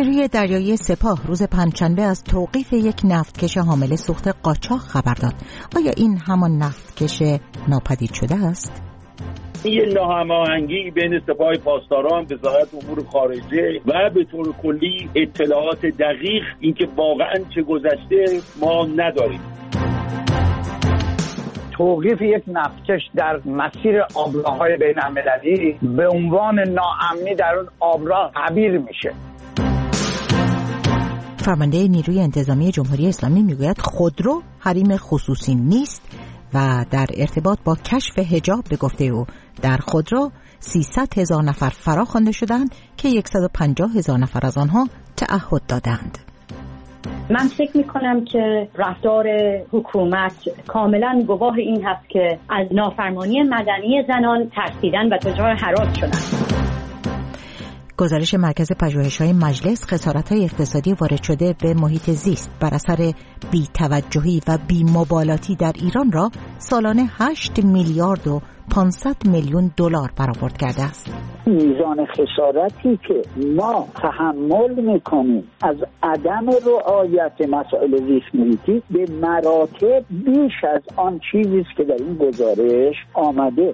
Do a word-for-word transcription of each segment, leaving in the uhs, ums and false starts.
نیروی دریایی سپاه روز پنجشنبه از توقیف یک نفتکش حامل سوخت قاچاق خبر داد. آیا این همان نفتکش ناپدید شده است؟ یه ناهماهنگی بین سپاه پاسداران، وزارت امور خارجه و به طور کلی اطلاعات دقیق اینکه واقعا چه گذشته ما نداریم. توقیف یک نفتکش در مسیر آبراهای بین المللی به عنوان ناامنی در اون آبراه تعبیر میشه. فرمانده نیروی انتظامی جمهوری اسلامی میگوید خودرو حریم خصوصی نیست و در ارتباط با کشف حجاب به گفته او در خودرو سیصد هزار نفر فرا خوانده شدند که صد و پنجاه هزار نفر از آنها تعهد دادند. من فکر میکنم که رفتار حکومت کاملا گواه این هست که از نافرمانی مدنی زنان ترسیدن و دچار هراس شدند. گزارش مرکز پژوهش‌های مجلس خسارت‌های اقتصادی وارد شده به محیط زیست بر اثر بی‌توجهی و بی‌مبالاتی در ایران را سالانه هشت میلیارد و پانصد میلیون دلار برآورد کرده است. میزان خسارتی که ما تحمل میکنیم از عدم رعایت مسائل زیست محیطی به مراتب بیش از آن چیزی است که در این گزارش آمده.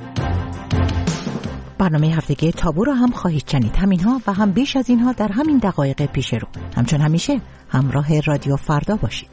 برنامه هفتگی تابو را هم خواهید شنید، همینها و هم بیش از اینها در همین دقایق پیش رو. همچون همیشه همراه رادیو فردا باشید.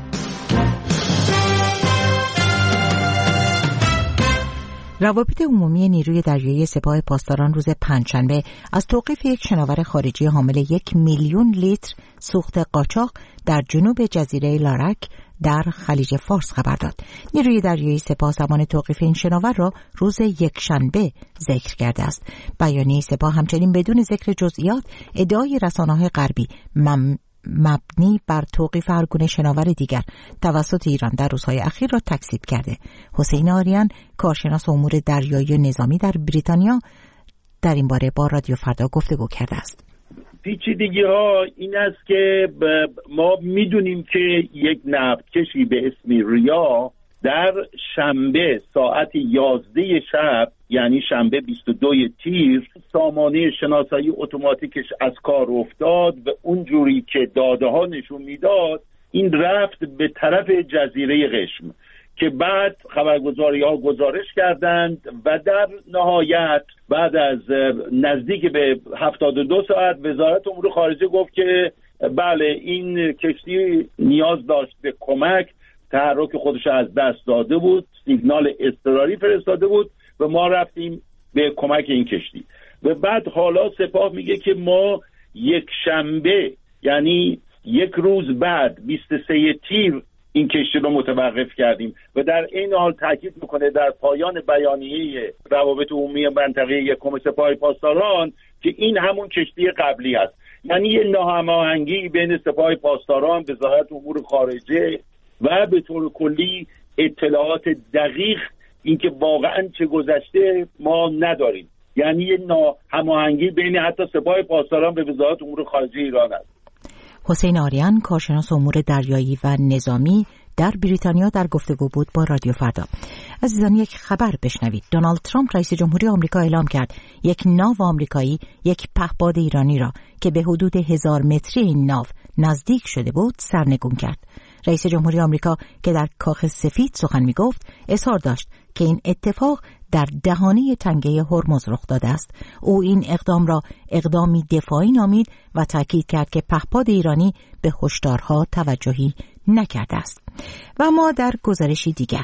روابط عمومی نیروی دریایی سپاه پاسداران روز پنجشنبه از توقیف یک شناور خارجی حامل یک میلیون لیتر سوخت قاچاق در جنوب جزیره لارک در خلیج فارس خبر داد. نیروی دریایی سپاه زمان توقیف این شناور را روز یکشنبه ذکر کرده است. بیانیه سپاه همچنین بدون ذکر جزئیات ادعای رسانه‌های غربی مم مبنی بر توقیف هر گونه شناور دیگر توسط ایران در روزهای اخیر را تکذیب کرده. حسین آریان، کارشناس امور دریایی و نظامی در بریتانیا، در این باره با رادیو فردا گفتگو کرده است. پیچیدگی ها این است که ما میدونیم که یک نفتکشی به اسم ریا در شنبه ساعت یازده شب، یعنی شنبه بیست و دو تیر، سامانه شناسایی اتوماتیکش از کار افتاد و اونجوری که داده ها نشون میداد این رفت به طرف جزیره قشم که بعد خبرگزاری ها گزارش کردند و در نهایت بعد از نزدیک به هفتاد و دو ساعت وزارت امور خارجه گفت که بله این کشتی نیاز داشت به کمک، تحرک خودش از دست داده بود، سیگنال اضطراری فرستاده بود و ما رفتیم به کمک این کشتی. و بعد حالا سپاه میگه که ما یک شنبه، یعنی یک روز بعد بیست و سه تیر این کشتی رو متوقف کردیم و در این حال تاکید میکنه در پایان بیانیه روابط عمومی منطقه یکم سپاه پاسداران که این همون کشتی قبلی است. یعنی یه ناهماهنگی بین سپاه پاسداران، وزارت امور خارجه و به طور کلی اطلاعات دقیق اینکه واقعا چه گذشته ما نداریم. یعنی یه ناهماهنگی بین حتی سپاه پاسداران و وزارت امور خارجه ایران است. حسین آریان، کارشناس امور دریایی و نظامی در بریتانیا، در گفتگو بود با رادیو فردا. عزیزان یک خبر بشنوید. دونالد ترامپ رئیس جمهوری آمریکا اعلام کرد یک ناو آمریکایی یک پهپاد ایرانی را که به حدود هزار متری این ناو نزدیک شده بود سرنگون کرد. رئیس جمهوری آمریکا که در کاخ سفید سخن می گفت اصرار داشت که این اتفاق در دهانه تنگه هرمز رخ داده است. او این اقدام را اقدامی دفاعی نامید و تاکید کرد که پهپاد ایرانی به هشدارها توجهی نکرده است. و ما در گزارشی دیگر،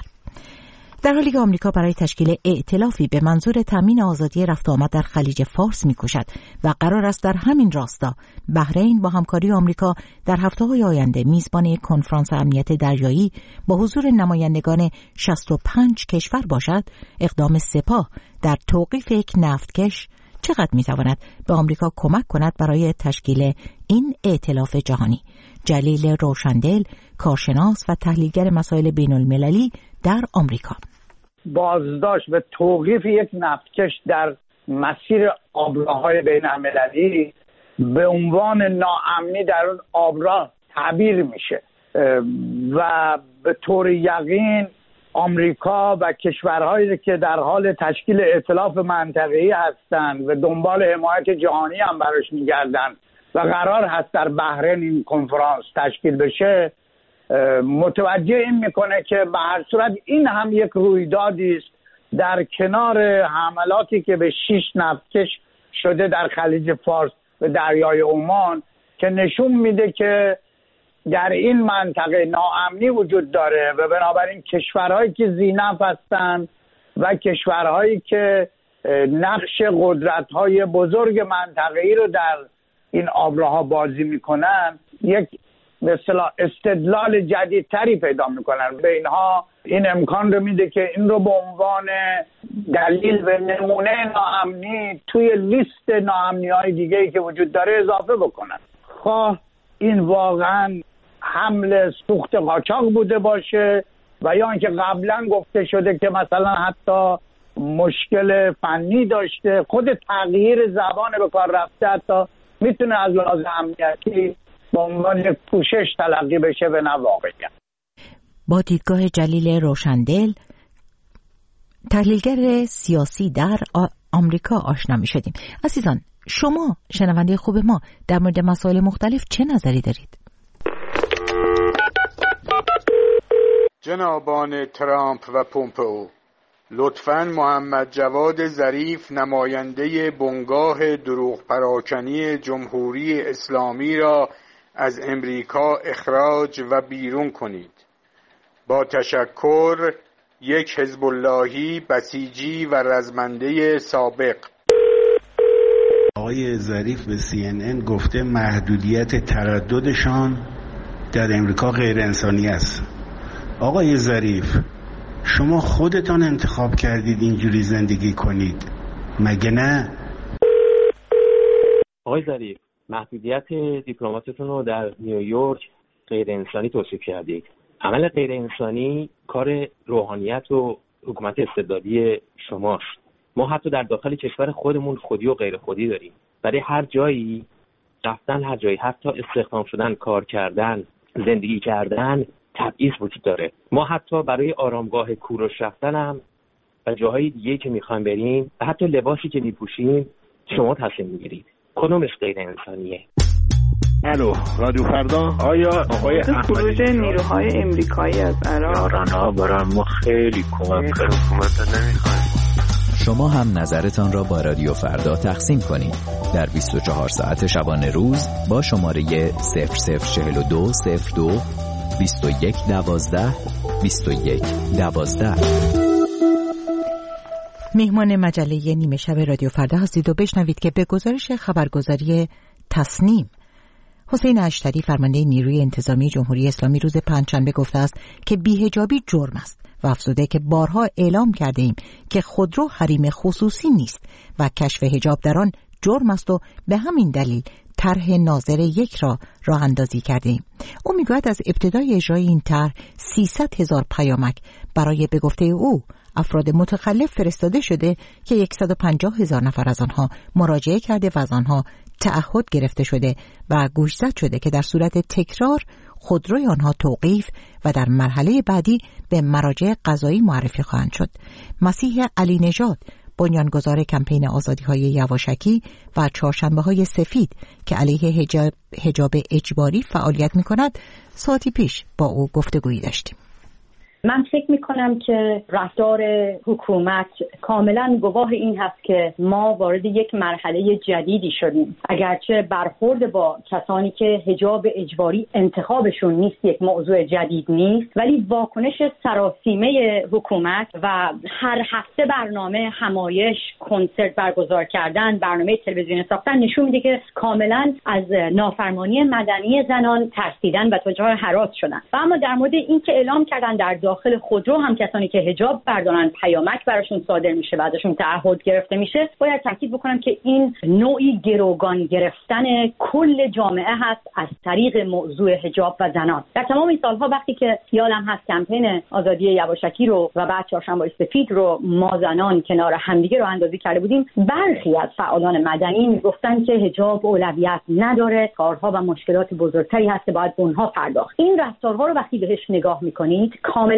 در حالی که آمریکا برای تشکیل ائتلافی به منظور تامین آزادی رفت و آمد در خلیج فارس می‌کوشد و قرار است در همین راستا بحرین با همکاری آمریکا در هفته‌های آینده میزبان کنفرانس امنیت دریایی با حضور نمایندگان شصت و پنج کشور باشد، اقدام سپاه در توقیف یک نفتکش چقدر می‌تواند به آمریکا کمک کند برای تشکیل این ائتلاف جهانی؟ جلیل روشندل، کارشناس و تحلیلگر مسائل بین‌المللی در آمریکا: بازداشت و توقیف یک نفتکش در مسیر آبراهای بین المللی به عنوان ناامنی در اون آبراه تعبیر میشه و به طور یقین آمریکا و کشورهایی که در حال تشکیل ائتلاف منطقه‌ای هستند و دنبال حمایت جهانی هم براش میگردن و قرار هست در بحرین این کنفرانس تشکیل بشه، متوجه این میکنه که به هر صورت این هم یک رویدادی است در کنار حملاتی که به شش نفتکش شده در خلیج فارس و دریای عمان که نشون میده که در این منطقه ناامنی وجود داره و بنابراین کشورهایی که ذی‌نفع هستند و کشورهایی که نقش قدرت‌های بزرگ منطقه‌ای رو در این آبراها بازی میکنن یک به اصطلاح استدلال جدیدتری پیدا میکنن. به اینها این امکان رو میده که این رو به عنوان دلیل و نمونه ناامنی توی لیست ناامنی‌های دیگه‌ای که وجود داره اضافه بکنن، خواه این واقعا حمل سوخت قاچاق بوده باشه و یا اینکه قبلا گفته شده که مثلا حتی مشکل فنی داشته، خود تغییر زبان به کار رفته حتی میتونه از لحاظ امنیتی به عنوان یک پوشش تلقی بشه و نه واقعیت. با دیدگاه جلیل روشندل، تحلیلگر سیاسی در آمریکا آشنا می شدیم. عزیزان، شما شنونده خوب ما در مورد مسائل مختلف چه نظری دارید؟ جنابان ترامپ و پومپئو، لطفاً محمد جواد ظریف نماینده بنگاه دروغ پراکنی جمهوری اسلامی را از امریکا اخراج و بیرون کنید. با تشکر، یک حزب اللهی بسیجی و رزمنده سابق. آقای ظریف به سی ان ان گفته محدودیت ترددشان در امریکا غیر انسانی است. آقای ظریف، شما خودتان انتخاب کردید اینجوری زندگی کنید، مگه نه؟ آقای ظریف، محدودیت دیپلماتتون رو در نیویورک غیر انسانی توصیف کردید. عمل غیر انسانی کار روحانیت و حکومت استبدادی شماست. ما حتی در داخل کشور خودمون خودی و غیر خودی داریم. برای هر جایی رفتن، هر جایی حتی استخدام شدن، کار کردن، زندگی کردن تبعیض وجود داره. ما حتی برای آرامگاه کوروش رفتن هم و جاهای دیگه که میخوایم بریم و حتی لباسی که میپوشیم شما تصمیم میگیرید. کدومش غیر انسانیه؟ الو، رادیو فردا. آیا آقای خروج نیروهای امریکایی از عراق آنها برای ما خیلی کمک کرد. حکومت نمیخوایم. شما هم نظرتان را با رادیو فردا تقسیم کنید در بیست و چهار ساعت شبانه روز با شماره صفر صفر چهل و دو صفر دو بیست و یک دوازده بیست و یک دوازده. مهمان مجله نیمه شب رادیو فردا هستید و بشنوید که به گزارش خبرگزاری تصنیم، حسین اشتری فرمانده نیروی انتظامی جمهوری اسلامی روز پنجشنبه گفته است که بی‌حجابی جرم است و افزوده که بارها اعلام کرده ایم که خودرو حریم خصوصی نیست و کشف حجاب در آن جرم است و به همین دلیل طرح ناظر یک را راه اندازی کرده ایم. او میگوید از ابتدای اجرای این طرح سیصد هزار پیامک برای به گفته او افراد متخلف فرستاده شده که صد و پنجاه هزار نفر از آنها مراجعه کرده و از آنها تعهد گرفته شده و گوشزد شده که در صورت تکرار خودروی آنها توقیف و در مرحله بعدی به مراجع قضایی معرفی خواهند شد. مسیح علی نژاد، بنیانگذار کمپین آزادی‌های یواشکی و چهارشنبه‌های سفید که علیه حجاب, حجاب اجباری فعالیت می‌کند، ساعتی پیش با او گفتگویی داشتیم. من فکر میکنم که رفتار حکومت کاملا گواه این هست که ما وارد یک مرحله جدیدی شدیم. اگرچه برخورد با کسانی که حجاب اجباری انتخابشون نیست یک موضوع جدید نیست، ولی واکنش سراسیمه حکومت و هر هفته برنامه همایش، کنسرت برگزار کردن، برنامه تلویزیونی ساختن نشون میده که کاملا از نافرمانی مدنی زنان ترسیدن و تجار هراس شدن. و اما در مورد این که اعلام کردن در داخل خودرو هم کسانی که حجاب بردارن پیامک براشون صادر میشه و ازشون تعهد گرفته میشه، باید تاکید بکنم که این نوعی گروگان گرفتن کل جامعه هست از طریق موضوع حجاب و زنان. در تمام این سالها وقتی که یادم هست کمپین آزادی یواشکی رو و بعد چهارشنبه سفید رو ما زنان کنار همدیگه رو اندازی کرده بودیم، برخی از فعالان مدنی میگفتن که حجاب اولویت نداره، کارها و مشکلات بزرگتری هست که باید به اونها پرداخت. این رفتارها رو وقتی بهش نگاه میکنید کاملا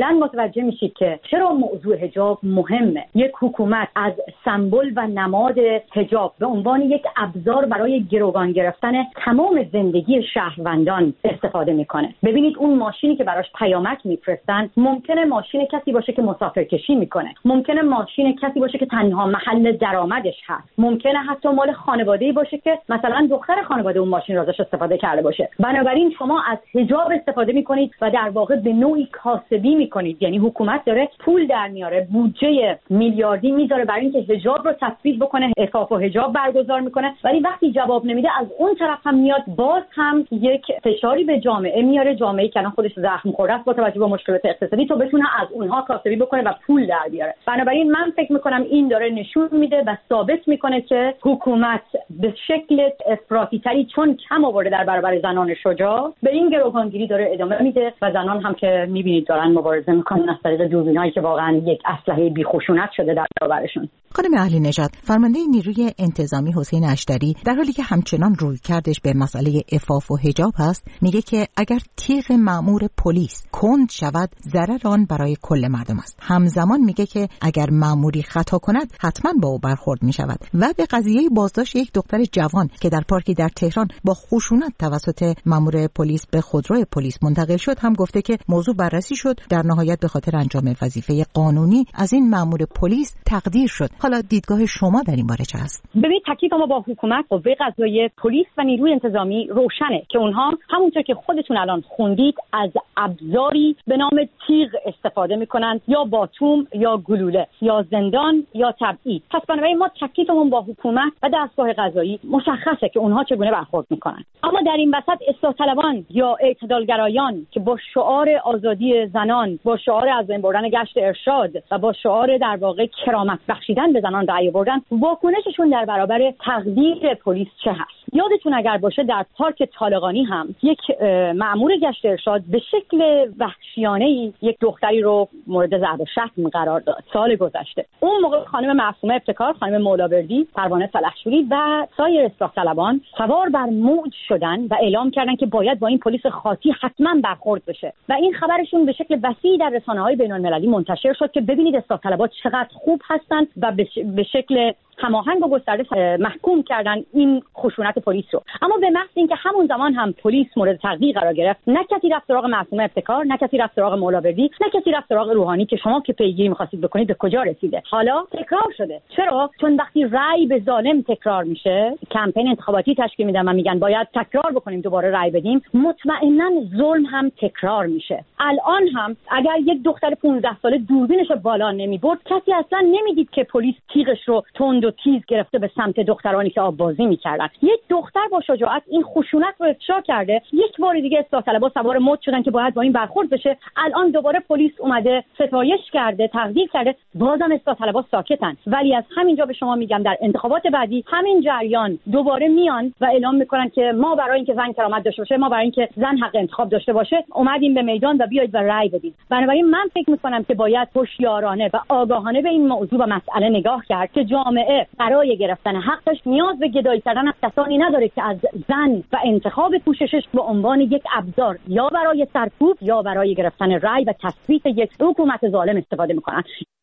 کاملا متوجه میشید که چرا موضوع حجاب مهمه. یک حکومت از سمبل و نماد حجاب به عنوان یک ابزار برای گروگان گرفتن تمام زندگی شهروندان استفاده میکنه. ببینید اون ماشینی که براش پیامک میفرستن ممکنه ماشین کسی باشه که مسافرکشی میکنه، ممکنه ماشین کسی باشه که تنها محل درآمدش هست، ممکنه حتی مال خانواده‌ای باشه که مثلا دختر خانواده اون ماشین رو ازش استفاده کرده باشه. بنابراین شما از حجاب استفاده میکنید و در واقع به نوعی کاسبی میکنید، یعنی حکومت داره پول در میاره، بودجه میلیاردی میذاره برای اینکه حجاب رو تثبیت بکنه، عفاف و حجاب برگزار میکنه، ولی وقتی جواب نمیده از اون طرف هم میاد باز هم یک فشاری به جامعه میاره، جامعه‌ای که الان خودش زخم خورده است با توجه به مشکلات اقتصادی، تو بتونه از اونها کاسبی بکنه و پول در بیاره. بنابراین من فکر میکنم این داره نشون میده و ثابت میکنه که حکومت به شکل افراطی تری چون کم آورده در برابر زنان شجاع به این گروگانگیری داره ادامه میده و زنان هم که میبینید دارن مبارزه میکنن از طریق دوربینایی که واقعا یک اسلحه بیخشونت شده در برابرشون. خانم علی نژاد، فرمانده نیروی انتظامی حسین اشتری در حالی که همچنان روی کردش به مسئله عفاف و حجاب هست میگه که اگر تیغ مأمور پلیس کند شود ضرر آن برای کل مردم است. همزمان میگه که اگر مأموری خطا کند حتما با او برخورد میشود و به قضیه بازداشت یک دختر جوان که در پارکی در تهران با خشونت توسط مأمور پلیس به خودروی پلیس منتقل شد هم گفته که موضوع بررسی شد، در نهایت به خاطر انجام وظیفه قانونی از این مأمور پلیس تقدیر شد. حالا دیدگاه شما در این باره چه است؟ ببینید تکلیف ما با حکومت، قوه قضاییه، پلیس و نیروی انتظامی روشنه که اونها همونطور که خودتون الان خوندید از ابزاری به نام تیغ استفاده میکنن، یا باتوم یا گلوله یا زندان یا تبعید. پس بنابراین ما تکلیفمون با حکومت و دستگاه قضایی مشخصه که اونها چگونه برخورد میکنن. اما در این وسط اصلاح طلبان یا اعتدالگرایان که با شعار آزادی زنان، با شعار از بین بردن گشت ارشاد و با شعار در واقع کرامت بخشیدن به زنان رأی بردن، واکنششون در برابر تقدیر پلیس چه هست؟ یادتون اگر باشه در پارک طالقانی هم یک مأمور گشت ارشاد به شکل وحشیانه‌ای یک دختری رو مورد ضرب و شتم قرار داد سال گذشته. اون موقع خانم معصومه ابتکار، خانم مولاوردی، پروانه سلحشوری و سایر اصلاح طلبان سوار بر موج شدن و اعلام کردن که باید با این پلیس خاصی حتما برخورد بشه و این خبرشون به شکل وسیعی در رسانه‌های بین‌المللی منتشر شد که ببینید اصلاح طلبات چقدر خوب هستن و به شکل هماهنگ و گسترده محکوم کردن این خشونت پلیس رو. اما به محض اینکه همون زمان هم پلیس مورد تقدیر قرار گرفت، نه کسی رفت سراغ معصومه ابتکار، نه کسی رفت سراغ مولاوردی، نه کسی رفت سراغ روحانی که شما که پیگیری می‌خواستید بکنید به کجا رسیده. حالا تکرار شده. چرا؟ چون وقتی رأی به ظالم تکرار میشه، کمپین انتخاباتی تشکیل میدن و میگن باید تکرار بکنیم، دوباره رأی بدیم، مطمئنا ظلم هم تکرار میشه. الان هم اگر یک دختر پانزده ساله دوربینش بالا نمیبرد، کسی اصلا نمیدید که پلیس تیغش رو تند و تیز گرفته به سمت دخترانی که آب بازی میکردن. یک دختر با شجاعت این خشونت رو افشا کرده. یک بار دیگه اصلاح طلبها سوار مد شدن که باید با این برخورد بشه. الان دوباره پلیس اومده ستایش کرده، تقدیر کرده، بازم اصلاح طلبها ساکتن. ولی از همینجا به شما میگم در انتخابات بعدی همین جریان دوباره میان و اعلام میکنن که ما برای اینکه زن کرامت داشته باشه، ما برای اینکه زن حق انتخاب داشته باشه اومدیم به میدان و بیایید و رأی بدید. بنابراین من فکر میکنم که باید هوشیارانه و آگاهانه به این موضوع و مسئله نگاه کرد که جامعه برای گرفتن حقش نیاز به گدایی کردن از کسانی نداره که از زن و انتخاب پوششش به عنوان یک ابزار یا برای سرکوب یا برای گرفتن رأی و تثبیت یک حکومت ظالم استفاده میکنن.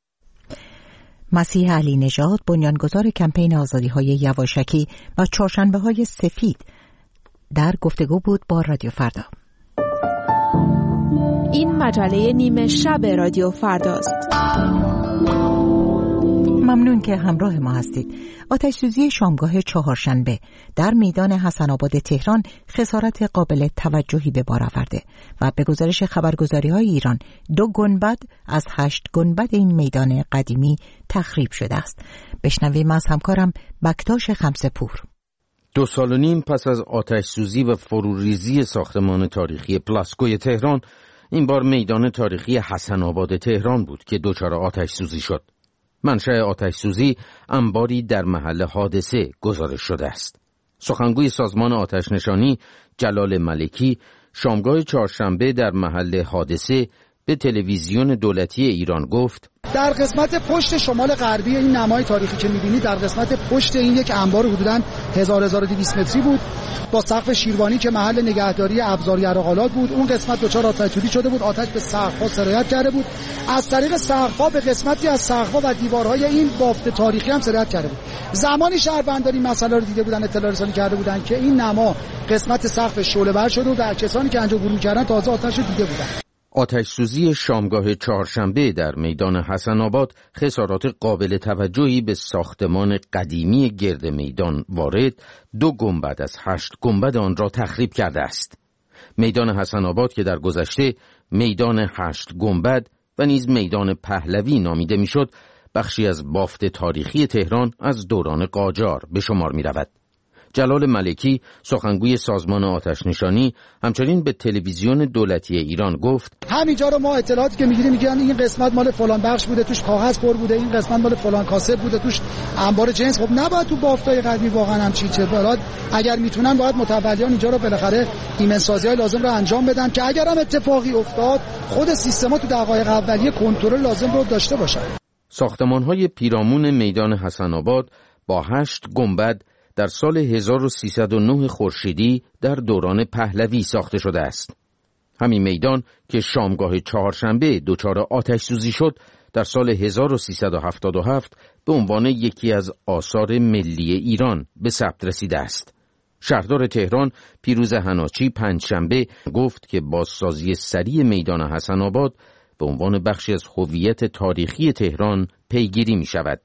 مسیح علی نژاد، بنیانگذار کمپین آزادی‌های یواشکی و چهارشنبه‌های سفید، در گفتگو بود با رادیو فردا. این مجله نیمه شب رادیو فرداست. ممنون که همراه ما هستید. آتش‌سوزی شامگاه چهارشنبه در میدان حسن آباد تهران خسارت قابل توجهی به بار آورده و به گزارش خبرگزاری‌های ایران دو گنبد از هشت گنبد این میدان قدیمی تخریب شده است. بشنویم از همکارم بکتاش خمسه‌پور. دو سال و نیم پس از آتش‌سوزی و فروریزی ساختمان تاریخی پلاسکوی تهران، این بار میدان تاریخی حسن آباد تهران بود که دچار آتش‌سوزی شد. منشأ آتش‌سوزی انباری در محل حادثه گزارش شده است. سخنگوی سازمان آتش‌نشانی جلال ملکی شامگاه چهارشنبه در محل حادثه به تلویزیون دولتی ایران گفت: در قسمت پشت شمال غربی این نمای تاریخی که می‌بینید، در قسمت پشت این یک انبار حدوداً هزار هزار و دویست متری بود با سقف شیروانی که محل نگهداری ابزار یرق‌آلات بود. اون قسمت دچار آتش سوزی شده بود، آتش به سقف‌ها سرایت کرده بود. از طریق سقف‌ها به قسمتی از سقف‌ها و دیوارهای این بافت تاریخی هم سرایت کرده بود. زمانی شهروندان این مسئله رو دیده بودن، اطلاع رسانی کرده بودن که این نما قسمت سقف شعله‌ور شده و در کسانی که انجام ورود کردن تازه آتش رو دیده بودن. آتش سوزی شامگاه چهارشنبه در میدان حسن آباد خسارات قابل توجهی به ساختمان قدیمی گرد میدان وارد، دو گنبد از هشت گنبد آن را تخریب کرده است. میدان حسن آباد که در گذشته میدان هشت گنبد و نیز میدان پهلوی نامیده میشد، بخشی از بافت تاریخی تهران از دوران قاجار به شمار می رود. جلال ملکی، سخنگوی سازمان آتش نشانی، همچنین به تلویزیون دولتی ایران گفت: همینجا رو ما اطلاعاتی که میگیریم میگن این قسمت مال فلان بخش بوده، توش کاغذ پر بوده، این قسمت مال فلان کاسه بوده، توش انبار جنس. خب نباید تو بافتای قدیمی واقعا هم چی چه برات، اگر میتونن باید متولیان اینجا رو بالاخره ایمن سازی‌های لازم رو انجام بدن که اگر هم اتفاقی افتاد خود سیستما تو دقایق اولیه کنترل لازم رو داشته باشن. ساختمان‌های پیرامون میدان حسن آباد با هشت گنبد در سال هزار و سیصد و نه خورشیدی در دوران پهلوی ساخته شده است. همین میدان که شامگاه چهارشنبه دچار آتش سوزی شد، در سال هزار و سیصد و هفتاد و هفت به عنوان یکی از آثار ملی ایران به ثبت رسیده است. شهردار تهران پیروز حناچی پنجشنبه گفت که بازسازی سریع میدان حسن آباد به عنوان بخشی از هویت تاریخی تهران پیگیری می شود.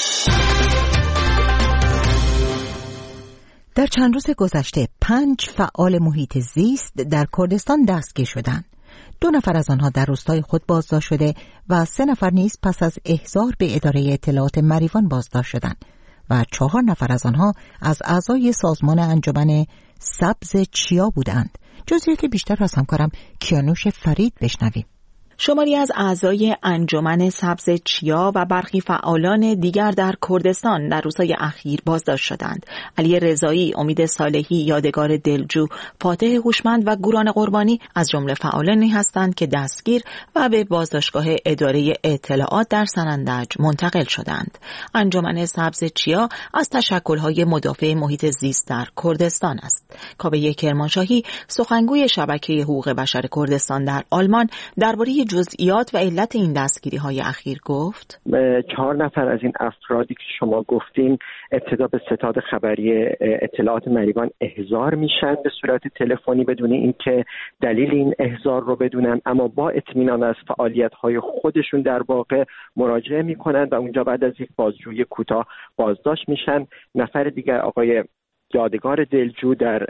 در چند روز گذشته پنج فعال محیط زیست در کردستان دستگیر شدند. دو نفر از آنها در روستای خود بازداشت شده و سه نفر نیز پس از احضار به اداره اطلاعات مریوان بازداشت شدند و چهار نفر از آنها از اعضای سازمان انجمن سبز چیا بودند. جزئیات بیشتر از همکارم کیانوش فرید بشنویم. شماری از اعضای انجمن سبز چیا و برخی فعالان دیگر در کردستان در روزهای اخیر بازداشت شدند. علی رضایی، امید صالحی، یادگار دلجو، فاتح هوشمند و گوران قربانی از جمله فعالانی هستند که دستگیر و به بازداشتگاه اداره اطلاعات در سنندج منتقل شدند. انجمن سبز چیا از تشکل‌های مدافع محیط زیست در کردستان است. کاوه کرمانشاهی، سخنگوی شبکه حقوق بشر کردستان در آلمان، درباره جزئیات و علت این دستگیری‌های اخیر گفت: چهار نفر از این افرادی که شما گفتین ابتدا به ستاد خبری اطلاعات مریوان احضار میشن به صورت تلفنی بدون اینکه دلیل این احضار رو بدونن، اما با اطمینان از فعالیت‌های خودشون در واقع مراجعه میکنن و اونجا بعد از یک بازجویی کوتاه بازداشت میشن. نفر دیگر آقای یادگار دلجو در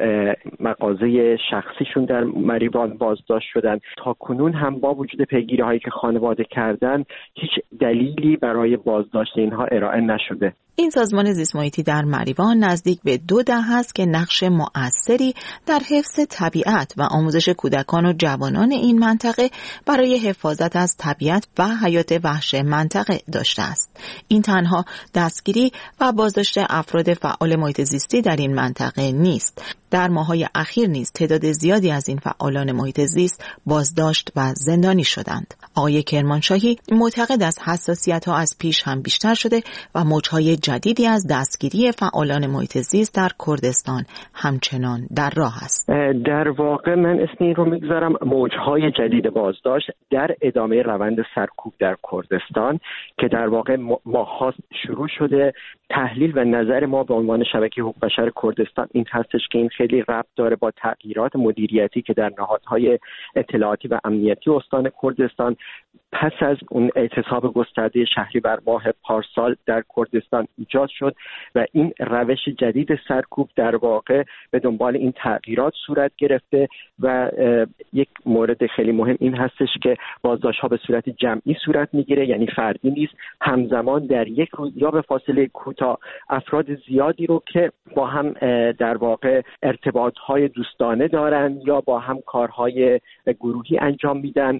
مغازه شخصیشون در مریوان بازداشت شدن. تا کنون هم با وجود پیگیری هایی که خانواده کردن هیچ دلیلی برای بازداشت اینها ارائه نشده. این سازمان زیست محیطی در مریوان نزدیک به دو دهه است که نقش مؤثری در حفظ طبیعت و آموزش کودکان و جوانان این منطقه برای حفاظت از طبیعت و حیات وحش منطقه داشته است. این تنها دستگیری و بازداشت افراد فعال محیط زیستی در این منطقه نیست. در ماه‌های اخیر نیز تعداد زیادی از این فعالان محیط زیست بازداشت و زندانی شدند. آقای کرمانشاهی معتقد است حساسیت‌ها از پیش هم بیشتر شده و موج‌های جدیدی از دستگیری فعالان محیط زیست در کردستان همچنان در راه است. در واقع من اسم این رو میگذارم موج‌های جدید بازداشت در ادامه روند سرکوب در کردستان که در واقع ماه‌ها شروع شده. تحلیل و نظر ما به عنوان شبکه حقوق بشر کردستان این هستش که این خیلی ربط داره با تغییرات مدیریتی که در نهادهای اطلاعاتی و امنیتی استان کردستان پس از اون اعتصاب گسترده شهریور ماه پارسال در کردستان ایجاد شد و این روش جدید سرکوب در واقع به دنبال این تغییرات صورت گرفته و یک مورد خیلی مهم این هستش که بازداشت‌ها به صورت جمعی صورت میگیره، یعنی فردی نیست، همزمان در یک روز یا به فاصله کوتاه افراد زیادی رو که با هم در واقع ارتباط‌های دوستانه دارن یا با هم کارهای گروهی انجام میدن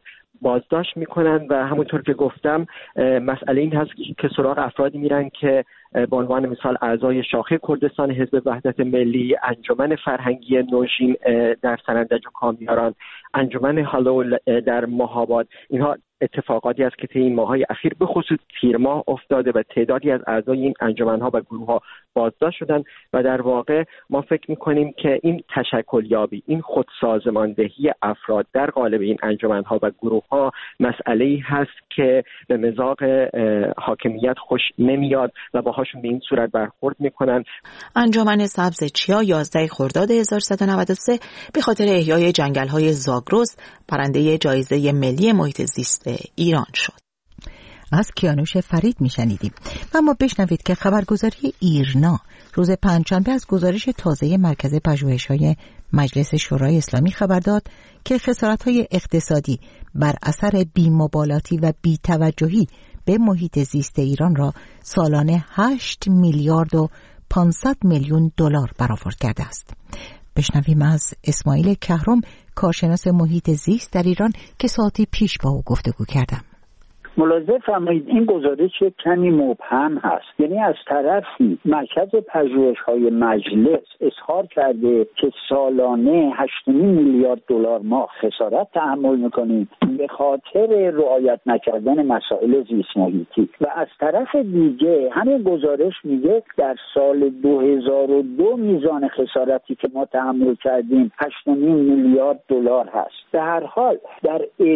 بازداشت میکنن و همونطور که گفتم مسئله این هست که سراغ افرادی میرن که به عنوان مثال اعضای شاخه کردستان حزب وحدت ملی، انجمن فرهنگی نوشین در سنندج و کامیاران، انجمن هالول در ماهاباد، اینها اتفاقاتی است که طی این ماه‌های اخیر به خصوص تیر ماه افتاده و تعدادی از اعضای این انجمن‌ها و گروه‌ها بازداشت شدند و در واقع ما فکر می‌کنیم که این تشکلیابی، این خودسازماندهی افراد در قالب این انجمن‌ها و گروه‌ها مسئله‌ای هست که به مذاق حاکمیت خوش نمیاد و باهاشون به این صورت برخورد می‌کنن. انجمن سبز چیا یازده خرداد هزار و سیصد و نود و سه به خاطر احیای جنگل‌های زاگرس برنده جایزه ملی محیط زیست ایران شد. از کیانوش فرید میشنیدیم. و اما بشنوید که خبرگزاری ایرنا روز پنجشنبه از گزارش تازه مرکز پژوهش‌های مجلس شورای اسلامی خبر داد که خسارت‌های اقتصادی بر اثر بی‌مبالاتی و بی‌توجهی به محیط زیست ایران را سالانه هشت میلیارد و پانصد میلیون دلار برآورد کرده است. بشنویم از اسماعیل کهرم، کارشناس محیط زیست در ایران که ساعتی پیش با او گفتگو کردم. ملاحظه فرمایید این گزارش کمی مبهم هست. یعنی از طرفی مرکز پژوهش‌های مجلس اظهار کرده که سالانه هشت میلیارد دلار ما خسارت تحمل می‌کنیم به خاطر رعایت نکردن مسائل زیست محیطی و از طرف دیگه همین گزارش میگه در سال دو هزار و دو میزان خسارتی که ما تحمل کردیم هشت میلیارد دلار هست. به هر حال در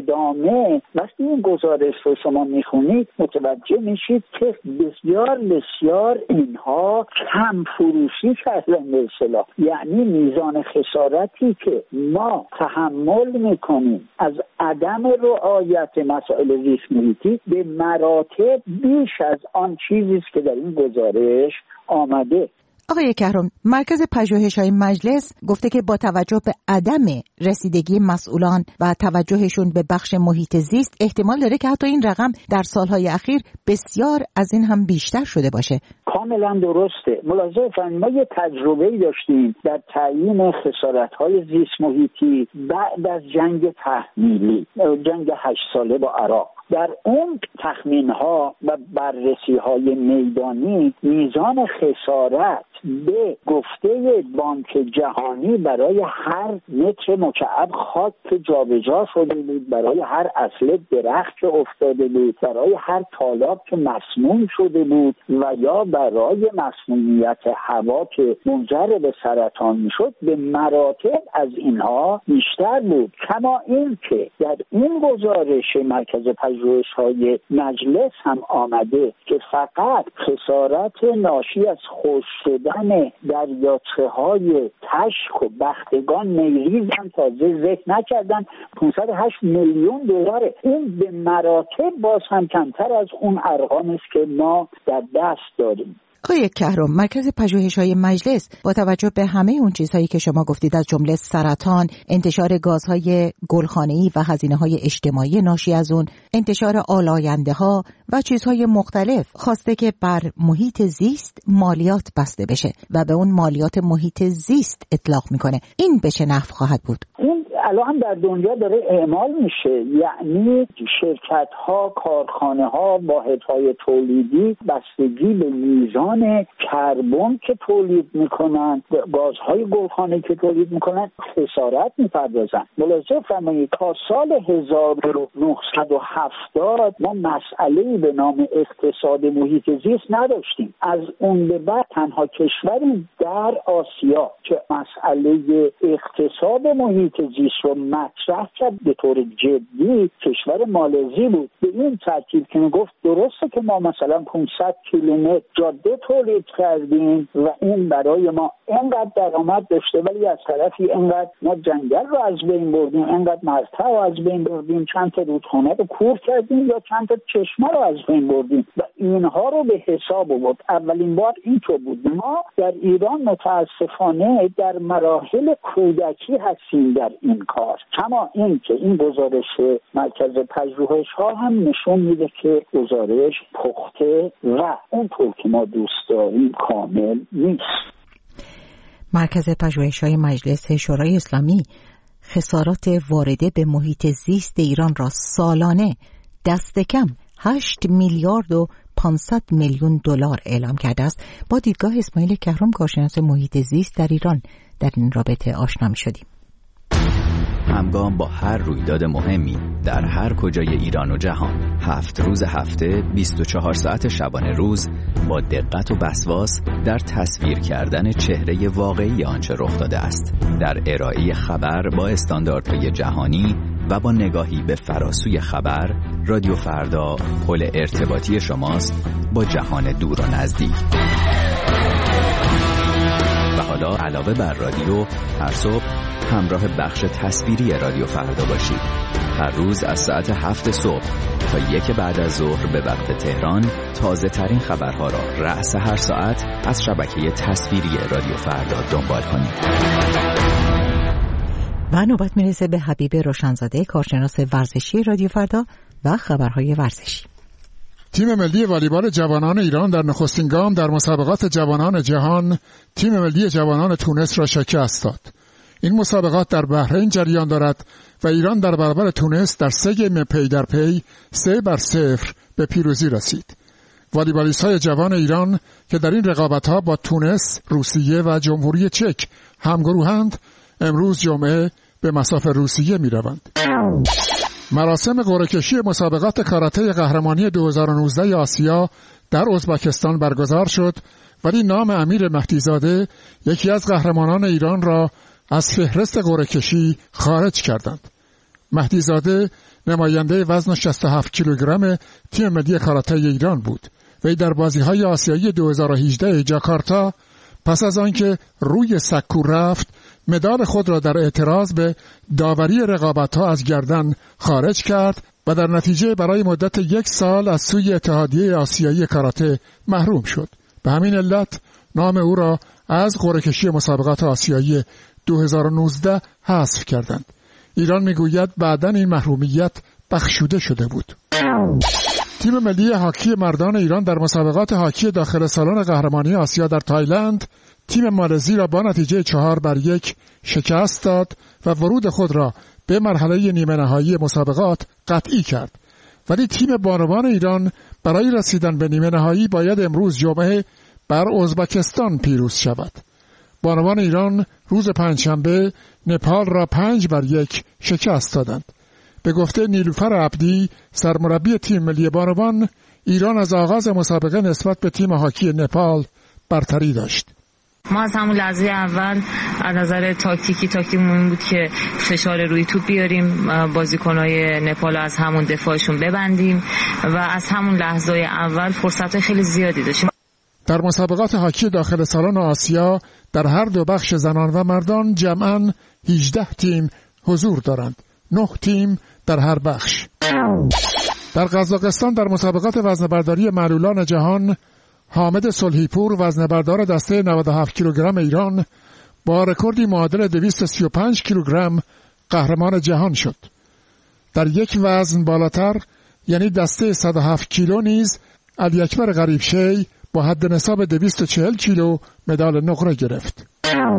ادامه وقتی این گزارش رو شما میخونید متوجه میشید که بسیار بسیار اینها کم فروشی کردن به اصطلاح. یعنی میزان خسارتی که ما تحمل میکنیم از عدم رعایت مسائل زیست محیطی به مراتب بیش از آن چیزی است که در این گزارش آمده. آقای کهرم، مرکز پژوهش‌های مجلس گفته که با توجه به عدم رسیدگی مسئولان و توجهشون به بخش محیط زیست احتمال داره که حتی این رقم در سالهای اخیر بسیار از این هم بیشتر شده باشه. کاملا درسته. ملاحظه فرمایید ما یه تجربه‌ای داشتیم در تعیین خسارت‌های زیست محیطی بعد از جنگ تحمیلی، جنگ هشت ساله با عراق. در اون تخمین‌ها و بررسی‌های میدانی میزان خسارت به گفته بانک جهانی برای هر متر مکعب خاک که جابجا شده بود، برای هر اصل درخت که افتاده بود، برای هر تالاب که مسموم شده بود و یا برای مسمومیت هوا که منجر به سرطان میشد به مراتب از اینها بیشتر بود. کما این که در این گزارش مرکز پژوهش‌های مجلس هم آمده که فقط خسارت ناشی از خشک شدن دریاچه‌های تشک و بختگان نیریز هم تازه ذکر نکردن پانصد و هشت میلیون دلاره. این به مراتب باز هم کمتر از اون ارقامی است که ما در دست داریم. آقای کهرم، مرکز پژوهش‌های مجلس با توجه به همه اون چیزهایی که شما گفتید از جمله سرطان، انتشار گازهای گلخانه‌ای و هزینه‌های اجتماعی ناشی از اون، انتشار آلاینده‌ها و چیزهای مختلف، خواسته که بر محیط زیست مالیات بسته بشه و به اون مالیات محیط زیست اطلاق میکنه. این به چه نحو خواهد بود؟ این الان در دنیا داره اعمال میشه. یعنی شرکت‌ها، کارخانه‌ها، واحدهای تولیدی بستگی به میزان کربن که تولید میکنن، گازهای گلخانه‌ای که تولید میکنن خسارت میپردازن. ملاحظه فرمایید تا سال هزار و نهصد و هفتاد ما مسئله‌ای به نام اقتصاد محیط زیست نداشتیم. از اون به بعد تنها کشوری در آسیا که مسئله اقتصاد محیط زیست رو مطرح کرد به طور جدی کشور مالزی بود. به این ترتیب که میگفت درسته که ما مثلا پانصد کیلومتر جاده تولید کردیم و این برای ما اینقدر درآمد داشته، ولی از طرفی اینقدر ما جنگل رو از بین بردیم، اینقدر مرتع رو از بین بردیم، چند تا رودخانه رو کور کردیم یا چند تا چشمه رو از بین بردیم و اینها رو به حساب آورد. اولین بار اینطور بود. ما در ایران متاسفانه در مراحل کودکی هستیم در این کار. کما این که این گزارش مرکز پژوهش‌ها هم نشون میده که گزارش پخته و اونطور که ما دوست داریم کامل نیست. مرکز پژوهش‌های مجلس شورای اسلامی خسارات وارده به محیط زیست ایران را سالانه دست کم هشت میلیارد و پانصد میلیون دلار اعلام کرده است. با دیدگاه اسماعیل کهرم، کارشناس محیط زیست در ایران، در این رابطه آشنا می‌شدیم. همگام با هر رویداد مهمی در هر کجای ایران و جهان، هفت روز هفته، بیست و چهار ساعت شبانه روز، با دقت و وسواس در تصویر کردن چهره واقعی آنچه رخ داده است، در ارائه خبر با استانداردهای جهانی و با نگاهی به فراسوی خبر، رادیو فردا پل ارتباطی شماست با جهان دور و نزدیک. و حالا علاوه بر رادیو، هر صبح همراه بخش تصویری رادیو فردا باشید. هر روز از ساعت هفت صبح تا یک بعد از ظهر به وقت تهران، تازه ترین خبرها را رأس هر ساعت از شبکه تصویری رادیو فردا دنبال کنید. و نوبت میرسه به حبیب روشنزاده، کارشناس ورزشی رادیو فردا و خبرهای ورزشی. تیم ملی والیبال جوانان ایران در نخستین گام در مسابقات جوانان جهان تیم ملی جوانان تونس را شکست داد. این مسابقات در بحرین جریان دارد و ایران در برابر تونس در سه گیم پی در پی سه بر صفر به پیروزی رسید. والیبالیست‌های جوان ایران که در این رقابت‌ها با تونس، روسیه و جمهوری چک همگروهند، امروز جمعه به مصاف روسیه می‌روند. مراسم قرعه‌کشی مسابقات کاراته قهرمانی دو هزار و نوزده آسیا در ازبکستان برگزار شد، ولی نام امیر مهدیزاده، یکی از قهرمانان ایران، را از فهرست قرعه‌کشی خارج کردند. مهدیزاده نماینده وزن شصت و هفت کیلوگرم تیم ملی کاراته ایران بود. وی در بازی‌های آسیایی دو هزار و هجده جاکارتا پس از آنکه روی سکو رفت، مدال خود را در اعتراض به داوری رقابت‌ها از گردن خارج کرد و در نتیجه برای مدت یک سال از سوی اتحادیه آسیایی کاراته محروم شد. به همین علت نام او را از قرعه‌کشی مسابقات آسیایی دو هزار و نوزده حذف کردند. ایران میگوید بعداً این محرومیت بخشوده شده بود. تیم ملی هاکی مردان ایران در مسابقات هاکی داخل سالن قهرمانی آسیا در تایلند تیم مالزی را با نتیجه چهار بر یک شکست داد و ورود خود را به مرحله نیمه نهایی مسابقات قطعی کرد. ولی تیم بانوان ایران برای رسیدن به نیمه نهایی باید امروز جمعه بر ازبکستان پیروز شود. بانوان ایران روز پنجشنبه نپال را پنج بر یک شکست دادند. به گفته نیلوفر عبدی، سرمربی تیم ملی بانوان، ایران از آغاز مسابقه نسبت به تیم هاکی نپال برتری داشت. ما از همون لحظه اول از نظر تاکتیکی تاکتیکمون این بود که فشار روی توپ بیاریم، بازیکن‌های نپال از همون دفاعشون ببندیم و از همون لحظه اول فرصت خیلی زیادی داشتیم. در مسابقات هاکی داخل سالن آسیا در هر دو بخش زنان و مردان جمعاً هجده تیم حضور دارند، نه تیم در هر بخش. در قزاقستان در مسابقات وزنه‌برداری معلولان جهان، حامد صلحی‌پور وزنه‌بردار دسته نود و هفت کیلوگرم ایران با رکوردی معادل دویست و سی و پنج کیلوگرم قهرمان جهان شد. در یک وزن بالاتر، یعنی دسته صد و هفت کیلو نیز، علی اکبر غریبشی با حد نصاب دویست و چهل کیلو مدال نقره گرفت.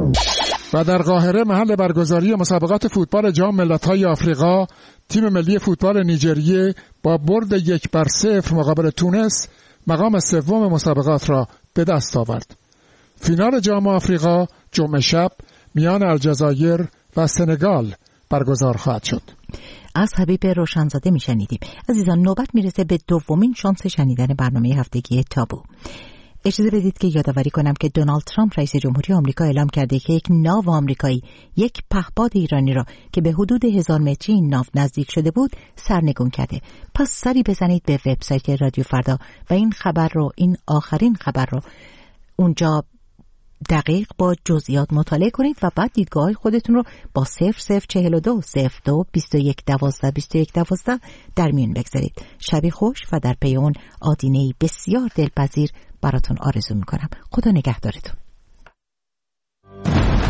و در قاهره محل برگزاری مسابقات فوتبال جام ملت‌های آفریقا، تیم ملی فوتبال نیجریه با برد یک بر صفر مقابل تونس مقام سوم مسابقات را به دست آورد. فینال جام آفریقا جمعه شب میان الجزایر و سنگال برگزار خواهد شد. از حبیب روشنزاده میشنیدیم. عزیزان، نوبت میرسه به دومین شانس شنیدن برنامه هفتگی تابو. اجازه بدید که یادآوری کنم که دونالد ترامپ رئیس جمهوری آمریکا اعلام کرده که یک ناو آمریکایی یک پهپاد ایرانی را که به حدود هزار متری این ناو نزدیک شده بود سرنگون کرده. پس سری بزنید به وبسایت رادیو فردا و این خبر رو، این آخرین خبر رو اونجا دقیق با جزئیات مطالعه کنید و بعد دیدگاه خودتون رو با صفر صفر چهل و دو صفر دو بیست و یک دوازده بیست و یک دوازده در میون بگذارید. شبی خوش و در پی اون آدینه‌ای بسیار دلپذیر براتون آرزو میکنم. خدا نگهدارتون. تا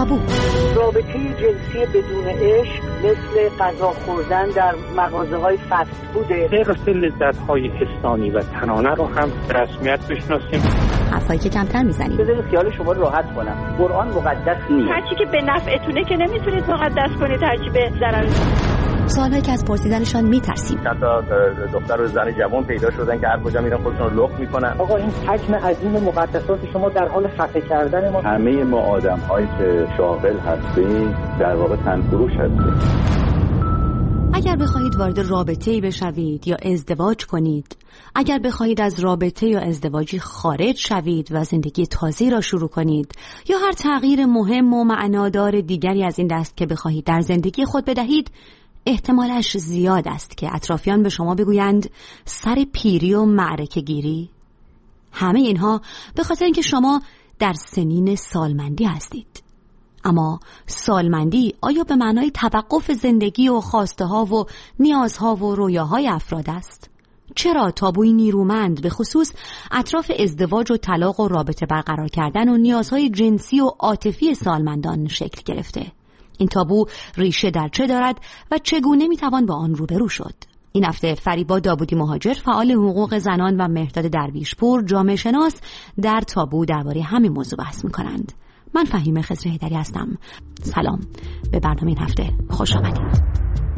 تابو. رابطه جنسی بدون عشق مثل غذا خوردن در مغازه‌های فست فوده. حفظ لذت‌های حسانی و تنانه رو هم رسمیت بشناسیم. حرفایی که کمتر میزنیم. بذارید خیال شما رو راحت کنم. قرآن مقدس نیست. هرچی که به نفعتونه که نمیتونید مقدس کنید، هرچی به ضرر. سوالایی که از پرسیدنشان میترسیم. چند تا دختر و زن جوان پیدا شدن که هر کجا میرن خودشون رو لخت میکنن. آقا این حجم عظیم مقدسات شما در حال خفه کردن ما. همه ما آدم‌هایی که شاغل هستیم در واقع تنفروش هستیم. اگر بخواهید وارد رابطه‌ای بشوید یا ازدواج کنید، اگر بخواهید از رابطه یا ازدواجی خارج شوید و زندگی تازه‌ای را شروع کنید، یا هر تغییر مهم و معنادار دیگری از این دست که بخواهید در زندگی خود بدهید، احتمالش زیاد است که اطرافیان به شما بگویند سر پیری و معرکه گیری. همه اینها به خاطر اینکه شما در سنین سالمندی هستید. اما سالمندی آیا به معنای توقف زندگی و خواسته ها و نیازها و رویاهای افراد است؟ چرا تابوی نیرومند به خصوص اطراف ازدواج و طلاق و رابطه برقرار کردن و نیازهای جنسی و عاطفی سالمندان شکل گرفته؟ این تابو ریشه در چه دارد و چگونه میتوان با آن روبرو شد؟ این هفته فریبا داوودی مهاجر، فعال حقوق زنان، و مهرداد درویشپور، جامعه شناس، در تابو درباره همین موضوع بحث میکنند. من فهیمه خضر حیدری هستم. سلام، به برنامه این هفته خوش آمدید.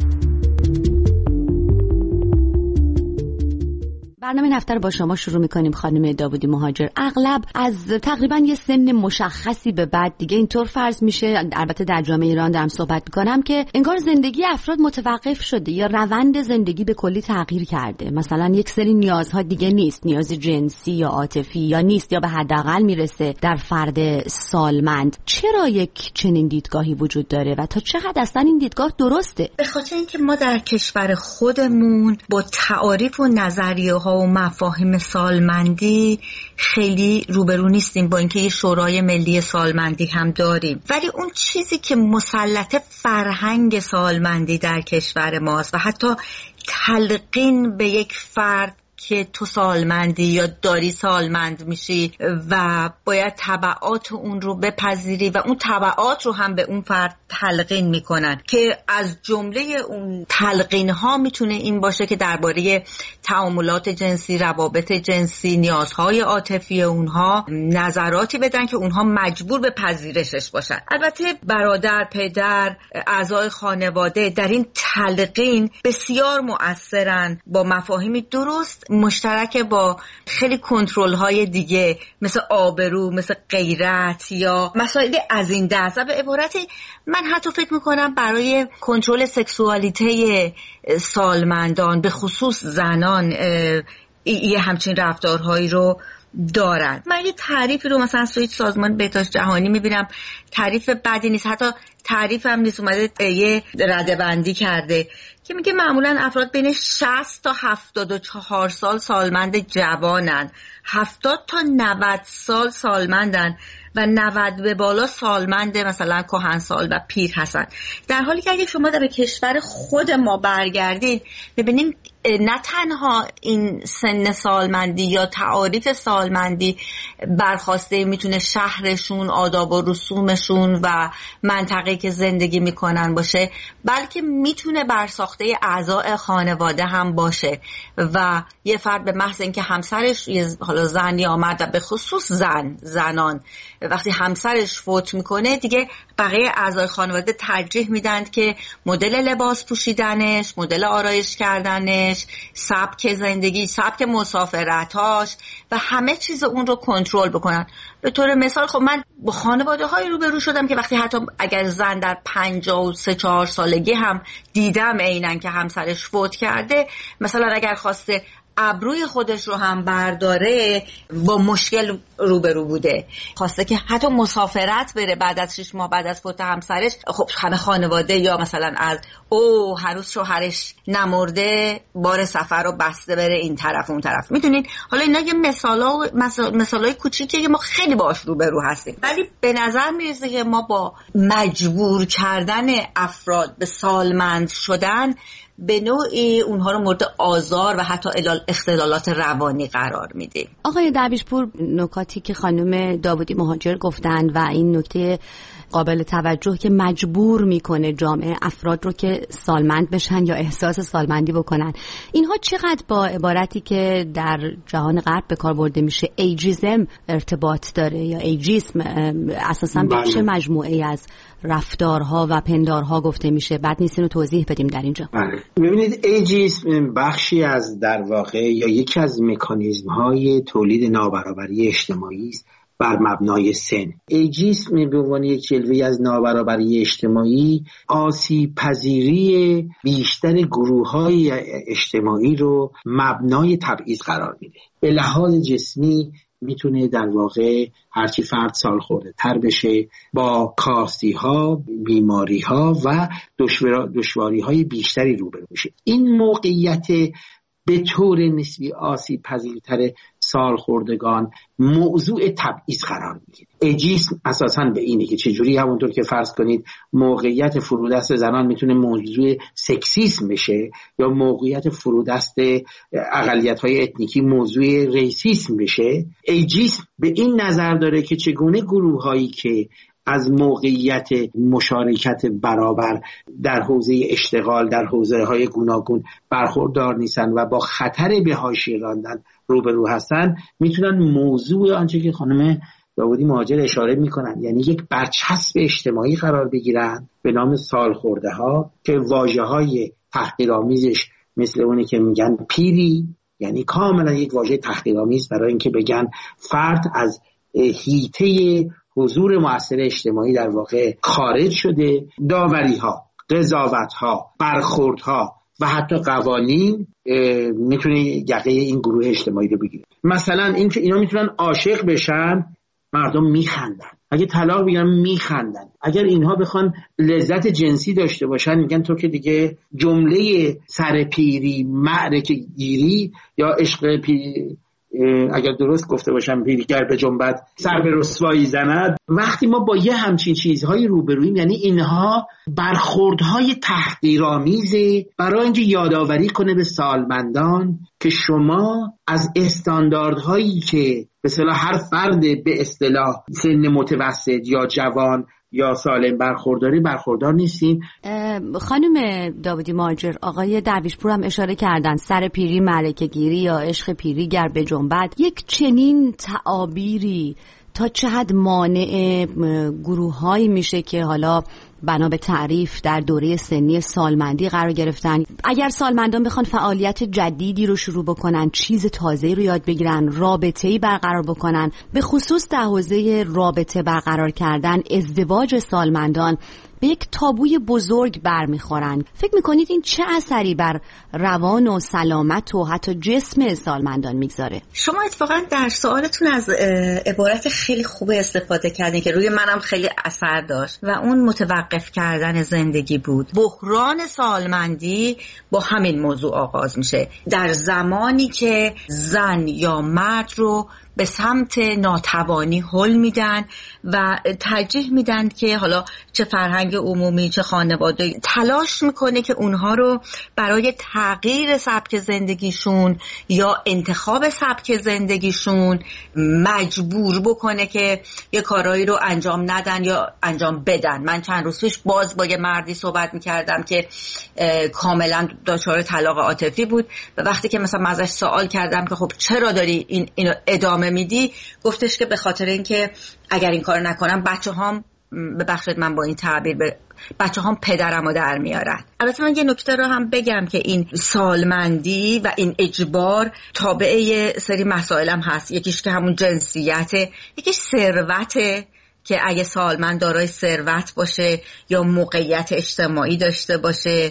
برنامه این هفته رو با شما شروع میکنیم خانم داوودی مهاجر. اغلب از تقریبا یه سن مشخصی به بعد دیگه اینطور فرض میشه، البته در جامعه ایران دارم صحبت میکنم، که انگار زندگی افراد متوقف شده یا روند زندگی به کلی تغییر کرده. مثلا یک سری نیازها دیگه نیست، نیاز جنسی یا عاطفی یا نیست یا به حداقل میرسه در فرد سالمند. چرا یک چنین دیدگاهی وجود داره و تا چقدر اصلا این دیدگاه درسته؟ به خاطر اینکه ما در کشور خودمون با تعاریف و نظریه‌ها و مفاهیم سالمندی خیلی روبرو نیستیم، با اینکه یه شورای ملی سالمندی هم داریم، ولی اون چیزی که مسلط فرهنگ سالمندی در کشور ماست و حتی تلقین به یک فرد که تو سالمندی یا داری سالمند میشی و باید تبعات اون رو بپذیری و اون تبعات رو هم به اون فرد تلقین میکنن، که از جمله اون تلقین ها میتونه این باشه که درباره تعاملات جنسی، روابط جنسی، نیازهای عاطفی اونها نظراتی بدن که اونها مجبور به پذیرشش باشن. البته برادر، پدر، اعضای خانواده در این تلقین بسیار مؤثرن، با مفاهیمی درست مشترک با خیلی کنترل های دیگه مثل آبرو، مثل غیرت یا مسائل از این دست. و به عبارتی من حتی فکر میکنم برای کنترل سکسوالیته سالمندان به خصوص زنان یه همچین رفتارهایی رو دارن. من یه تعریفی رو مثلا توی سازمان بهداشت جهانی میبینم، تعریف بدی نیست، حتی تعریف هم نیست، اومده یه ردبندی کرده که میگه معمولا افراد بین شصت تا هفتاد و چهار سال سالمند جوانن، هفتاد تا نود سال سالمندن و نود به بالا سالمند مثلا کهنسال و پیر هستن. در حالی که اگه شما در کشور خود ما برگردید ببینیم نه تنها این سن سالمندی یا تعاریف سالمندی برخواسته میتونه شهرشون، آداب و رسومشون و منطقه‌ای که زندگی میکنن باشه، بلکه میتونه برساخته اعضای خانواده هم باشه و یه فرد به محض اینکه همسرش، حالا زنی آمد و به خصوص زن زنان وقتی همسرش فوت میکنه دیگه بقیه اعضای خانواده ترجیح میدن که مدل لباس پوشیدنش، مدل آرایش کردنش، سبک زندگی، سبک مسافرتاش و همه چیز اون رو کنترل بکنن. به طور مثال خب من با خانواده های روبرو شدم که وقتی حتی اگر زن در پنجاه و سه چهار سالگی هم دیدم عیناً که همسرش فوت کرده، مثلا اگر خواسته ابروی خودش رو هم برداره با مشکل روبرو بوده، خواسته که حتی مسافرت بره بعد از شش ماه بعد از فوت همسرش، خب همه خانواده یا مثلا از او هنوز شوهرش نمرده بار سفر رو بسته بره این طرف اون طرف. میدونین حالا اینا یه مثالا و مثالای کوچیکیه که ما خیلی باهاش روبرو هستیم، ولی به نظر میرسه که ما با مجبور کردن افراد به سالمند شدن به نوعی اونها رو مورد آزار و حتی اختلالات روانی قرار میده. آقای درویشپور، نکاتی که خانم داوودی مهاجر گفتند و این نکته قابل توجه که مجبور میکنه جامعه افراد رو که سالمند بشن یا احساس سالمندی بکنن، اینها چقدر با عبارتی که در جهان غرب به کار برده میشه ایجیزم ارتباط داره یا ایجیسم اساسا به چه مجموعه از رفتارها و پندارها گفته میشه؟ بعد نیست اینو توضیح بدیم در اینجا. بله، ببینید ایجیسم بخشی از در واقع یا یکی از مکانیزم های تولید نابرابری اجتماعی است بر مبنای سن. ایجیسم به عنوان یک جلوه از نابرابری اجتماعی آسیب پذیری بیشتر گروه‌های اجتماعی رو مبنای تبعیض قرار میده. به لحاظ جسمی میتونه در واقع هرچی فرد سال خورده تر بشه با کاستی ها، بیماری ها و دشواری های بیشتری روبرو بشه. این موقعیت به طور نسبی آسیب پذیرتر سالخوردگان موضوع تبعیض قرار میگیره. ایجیسم اساساً به اینه که چجوری همونطور که فرض کنید موقعیت فرودست زنان میتونه موضوع سکسیسم بشه یا موقعیت فرودست اقلیت‌های اتنیکی موضوع ریسیسم بشه، ایجیسم به این نظر داره که چگونه گروه‌هایی که از موقعیت مشارکت برابر در حوزه اشتغال در حوزه‌های گوناگون برخوردار نیستن و با خطر به حاشیه راندن روبرو هستن، میتونن موضوع آنچه که خانم داوودی مهاجر اشاره میکنن، یعنی یک برچسب اجتماعی قرار بگیرن به نام سالخورده ها که واژه های تحقیرآمیزش مثل اونی که میگن پیری، یعنی کاملا یک واژه تحقیرآمیز برای اینکه بگن فرد از حیطه حضور مؤثر اجتماعی در واقع خارج شده. داوری ها، قضاوت ها، برخورد ها و حتی قوانین میتونه یقه این گروه اجتماعی رو بگیره. مثلا اینکه اینا میتونن عاشق بشن، مردم میخندن. اگه طلاق بگیرن میخندن. اگر اینها بخوان لذت جنسی داشته باشن میگن تو که دیگه جمله سرپیری معرکه گیری یا عشق پیری، اگر درست گفته باشم پیریگر به جنبت سر به رسوایی زند. وقتی ما با یه همچین چیزهایی روبرویم، یعنی اینها برخوردهای تحقیرآمیزه برای اینکه یادآوری کنه به سالمندان که شما از استانداردهایی که به اصطلاح هر فرد به اصطلاح سن متوسط یا جوان یا سالم برخورداری برخوردار نیستیم. خانم داوودی مهاجر، آقای درویشپور هم اشاره کردن سر پیری ملکه گیری یا عشق پیری گر به جنبت. یک چنین تعابیری تا چه حد مانع گروه‌هایی میشه که حالا بنا به تعریف در دوره سنی سالمندی قرار گرفتن؟ اگر سالمندان بخوان فعالیت جدیدی رو شروع بکنن، چیز تازه‌ای رو یاد بگیرن، رابطه‌ای برقرار بکنن، به خصوص در حوزه رابطه برقرار کردن، ازدواج سالمندان به یک تابوی بزرگ برمیخورن، فکر میکنید این چه اثری بر روان و سلامت و حتی جسم سالمندان میگذاره؟ شما اتفاقا در سوالتون از عبارت خیلی خوبه استفاده کردین که روی منم خیلی اثر داشت و اون متوقف کردن زندگی بود. بحران سالمندی با همین موضوع آغاز میشه، در زمانی که زن یا مرد رو به سمت ناتوانی هل میدن و ترجیح میدن که حالا چه فرهنگ عمومی چه خانواده تلاش میکنه که اونها رو برای تغییر سبک زندگیشون یا انتخاب سبک زندگیشون مجبور بکنه که یه کارایی رو انجام ندن یا انجام بدن. من چند روز پیش باز با یه مردی صحبت میکردم که کاملا دچار طلاق عاطفی بود و وقتی که مثلا ازش سوال کردم که خب چرا داری این اینو ادامه میدی، گفتش که به خاطر اینکه اگر این کار نکنم بچه‌هام، ببخشید من با این تعبیر، به بچه‌هام پدرمو در میارن. البته من یه نکته رو هم بگم که این سالمندی و این اجبار تابع یه سری مسائل هم هست. یکیش که همون جنسیته، یکیش ثروته که اگه سالمند دارای ثروت باشه یا موقعیت اجتماعی داشته باشه،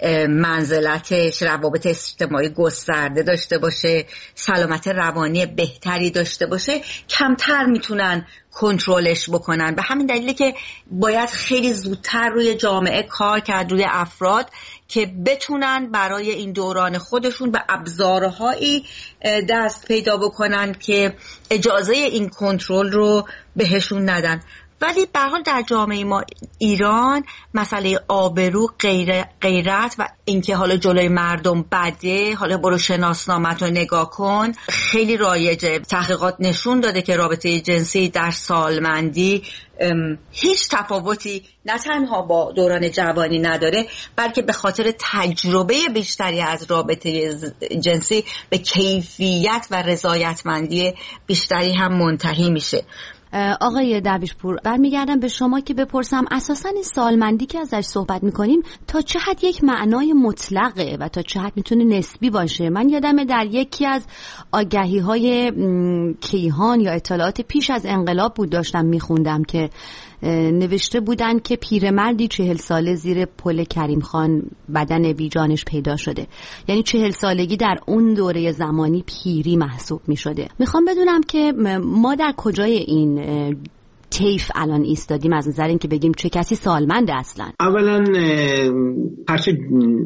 منزلتش، روابط اجتماعی گسترده داشته باشه، سلامت روانی بهتری داشته باشه، کمتر میتونن کنترلش بکنن. به همین دلیله که باید خیلی زودتر روی جامعه کار کرد، روی افراد که بتونن برای این دوران خودشون به ابزارهایی دست پیدا بکنن که اجازه این کنترل رو بهشون ندن. ولی به هر حال در جامعه ما ایران مسئله آبرو، غیر غیرت و اینکه حالا جلوی مردم بده، حالا برو شناسنامت رو نگاه کن، خیلی رایجه. تحقیقات نشون داده که رابطه جنسی در سالمندی هیچ تفاوتی نه تنها با دوران جوانی نداره، بلکه به خاطر تجربه بیشتری از رابطه جنسی به کیفیت و رضایتمندی بیشتری هم منتهی میشه. آقای درویشپور، برمیگردم به شما که بپرسم اساساً این سالمندی که ازش صحبت میکنیم تا چه حد یک معنای مطلقه و تا چه حد میتونه نسبی باشه؟ من یادمه در یکی از آگهی‌های کیهان یا اطلاعات پیش از انقلاب بود، داشتم میخوندم که نوشته بودن که پیرمردی چهل ساله زیر پل کریم خان بدن بیجانش پیدا شده. یعنی چهل سالگی در اون دوره زمانی پیری محسوب می شده. میخوام بدونم که ما در کجای این طیف الان ایستادیم از نظر این که بگیم چه کسی سالمنده اصلا؟ اولا هرچه